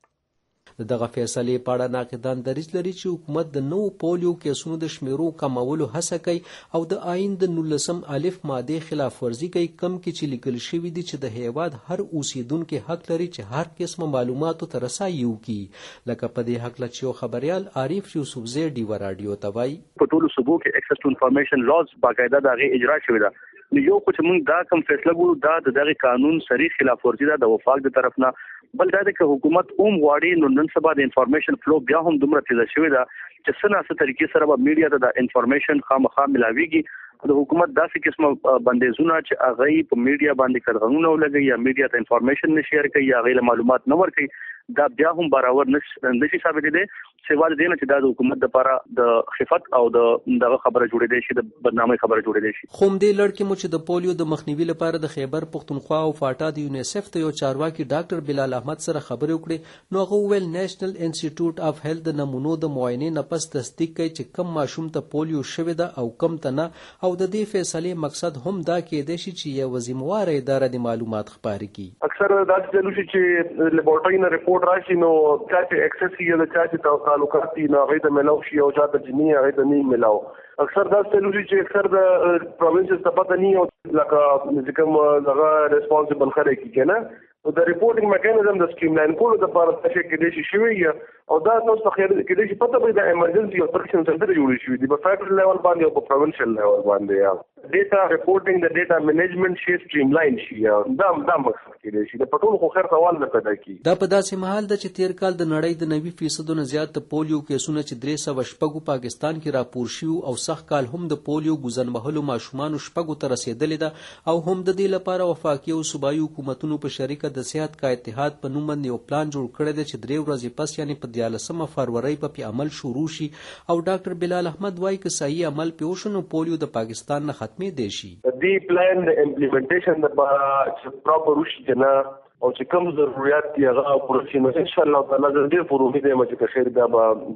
Speaker 9: د دغه فیصلې په اړه ناقدان دریځ لري چې حکومت د نوو پولیو کیسونو د شمیرو کمولو هڅه کوي او د آئین د 19 الف ماده خلاف ورزي کوي، کم کې چې لیکل شوی دی چې د هیواد هر اوسیدونکو حق لري چې هر قسم معلوماتو ته رسایي وکړي. لکه په دې حق لچ یو خبريال عارف یوسفزی ډیو رادیو ته وایي
Speaker 10: په ټولو صوبو کې اکسس ټو انفارمیشن لاز باقاعده دغه اجرا شوی ده. یو خو چې موږ دا کوم فیصله ګورو دا د دغه قانون صریح خلاف ورزي ده د وفاق د طرف نه، بل دا د حکومت غواړي نو نن سبا د انفارمیشن فلو بیا هم دومره تیز شوی ده چې څنګه طریقې سره به میډیا ته د انفارمیشن خامخا ملاويږي. د حکومت داسې قسمه بندیزونه چې هغه په میډیا باندې کړغونونه ولګي یا میډیا ته انفارمیشن نه شیر کوي یا غیر معلومات نه ورکوي، دا بیا هم باور نشي ثابت دي. سوال دی چې دا د حکومت لپاره د خفت او دغه خبره جوړې دي شي، د بدنامي خبره جوړې دي شي.
Speaker 9: خو دې لړ کې مو چې د پولیو د مخنیوي لپاره د خیبر پختونخوا او فاټا د یونیسف ته یو چارواکي ډاکټر بلال احمد سره خبرې وکړې، نو هغه ویل نیشنل انسټیټیوټ اف هیلث د نمونو د معاینې نه پس تصدیق کوي چې کم ماشوم ته پولیو شوی ده او کم ته نه، او د دې فیصلې مقصد هم دا کېدای شي چې یو ذمہوار اداره د معلومات خپاره کړي.
Speaker 12: اکثر دا چې چې لیبارټري نه ریپورت راشي نو چا چې ایکسس یې د چا چې تعلقات دي نو هغه د ملاو شي او چا د جنی هغه د نه ملاو. اکثر دا چې اکثر د پروینسز ته پته نه او لکه کوم دغه ریسپانسیبل خره کی کنه نو د ریپورټینګ میکانیزم د سټریم لاین کولو د لپاره څه کې دي شي او دا نو څه خیر کې دي پته به د ایمرجنسي اپریشن سنټر جوړ شي دی په فیډرل لیول باندې او په پروینشل لیول باندې ډیټا ریپورټینګ د ډیټا منیجمنت شي سټریم لاین شي دا مقصد کې دي چې د پټول خو خیر سوال نه پیدا کی.
Speaker 9: دا په داسې محل د چې تیر کال د نړۍ د 90% نه زیات د پولیو کیسونه چې 300 پاکستان کې راپور شو او سخت کال هم د پولیو ګزنمحلو ماشومان شپږو ته رسیدلې ده او هم د دې لپاره وفاقي او صوبایي حکومتونو په شریکه د صحت کا اتحاد په نوم باندې یو پلان جوړ کړی دی چې 3 ورځې پس یعنی په 13 فروری په عمل شروع شي او ډاکټر بلال احمد وایي چې صحیح عمل په وشو پولیو د پاکستان نه ختمې دی شي.
Speaker 12: دې پلان د امپلیمنټیشن لپاره چې پراپر وشي کنه او چې کوم ضرورت دی هغه پوره شي نو ان شاء الله تعالی ډېر پوره دی چې خیر دا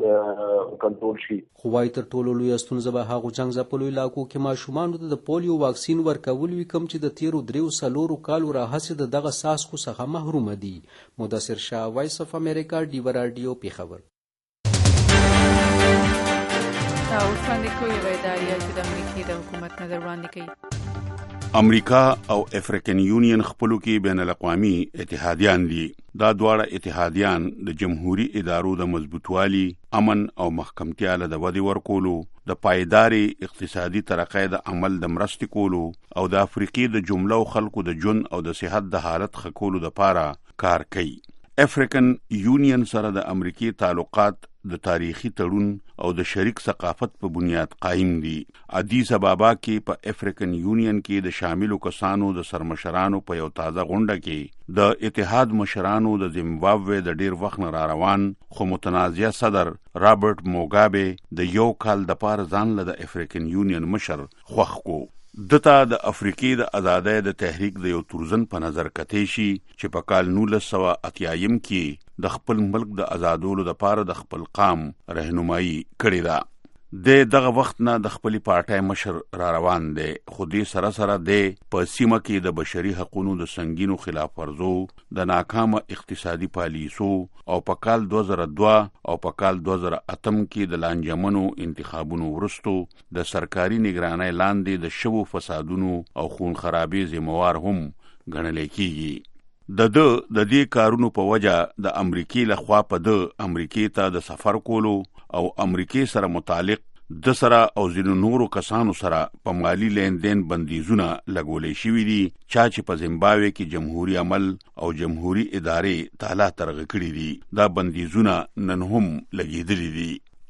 Speaker 12: به کنټرول شي.
Speaker 9: خو وايي تر ټولو لوی ستونزه به هغه څنګه ځپلو علاقو کې ماشومان ته د پولیو واکسین ورکول وي کوم چې د تیرو 3 کالو راهسې دغه ساسخو څخه محروم دي. مدثر شاه، وایس اف امریکا، ډیو رادیو، پیښور.
Speaker 2: اوس باندې کومه ادارې چې د امریکای د حکومت نظر وړاندې کوي.
Speaker 19: امریکا او افریقن یونین خپلو کې بین الاقوامي اتحادیان دي. دا دواړه اتحادیان د جمهوریت ادارو د مضبوطوالي، امن او محکمتیا له ودی ورکولو، د پایداري اقتصادي ترقۍ د عمل د مرستې کولو او د افریقې د جملو خلکو د جون او د صحت د حالت خکولو لپاره کار کوي. افریقن یونین سره د امریکای تعلقات د تاریخي تړون او د شریک ثقافت په بنیاد قائم دي. ادیس ابابا کې په افریقن یونین کې د شاملو کسانو د سرمشرانو په یو تازه غونډه کې د اتحاد مشرانو د زیمبابوې د ډیر وخت نه روان خو متنازع صدر رابرټ موګابه د یو کال د پاره ځان له د افریقن یونین مشر خوښ کو. دته د افریقې د ازادۍ د تحریک د یو تورزن په نظر کتې شي چې په کال 1980 کې د خپل ملک د آزادولو لپاره د خپل قام رهنمایي کړې ده. دغه وخت نه د خپل پارټای مشر را روان دی، خو دې سره سره د په سیمه کې د بشري حقوقو د سنگینو خلاف ورزو، د ناکامه اقتصادي پالیسو او په کال 2002 او په کال 2008 کې د لانجمنو انتخابونو وروسته د سرکاري نگرانۍ لاندې د شوو فسادونو او خون خرابې ذمہوار هم ګڼل کېږي. د دې کارونو په وجه د امریکای لخوا په د امریکای ته د سفر کولو او امریکای سره متعلق د سره او ځینو نورو کسانو سره په مالی لیندین بندیزونه لګولې شوي دي چې په زیمبابوې کې جمهوریت عمل او جمهوریت ادارې تعالی ترغه کړې دي. دا بندیزونه نن هم لګېدلې دي.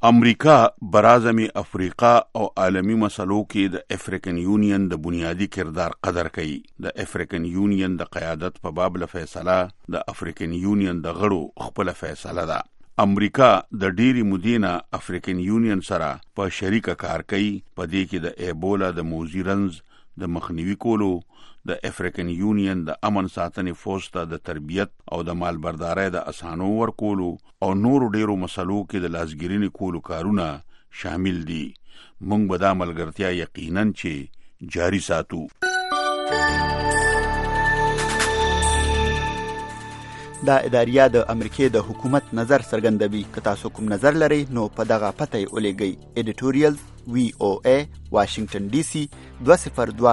Speaker 19: امریکا برازم افریقا او عالمی مسلو کې د افریقن یونین د بنیادی کردار قدر کوي. د افریقن یونین د قیادت په باب له فیصله د افریقن یونین د غړو خپل فیصله ده. امریکا د ډیری مدینه افریقن یونین سره په شریکه کار کوي په دې کې د ایبولا د موذي رنځ د مخنیوي کولو، د افریقن یونین د امن ساتنې فوج ته د تربیت او د مالبردارۍ د اسانو ورکولو او نورو ډیرو مسلو کې د لاسګرینې کولو کارونه شامل دي. موږ به دا ملګرتیا یقینا چې جاری ساتو.
Speaker 13: دا اداریه د امریکای د حکومت نظر څرګندوي. که تاسو کوم نظر لرئ نو په دغه پته یې ولیږئ. ایډیټوریال VOA واشنگټن DC 202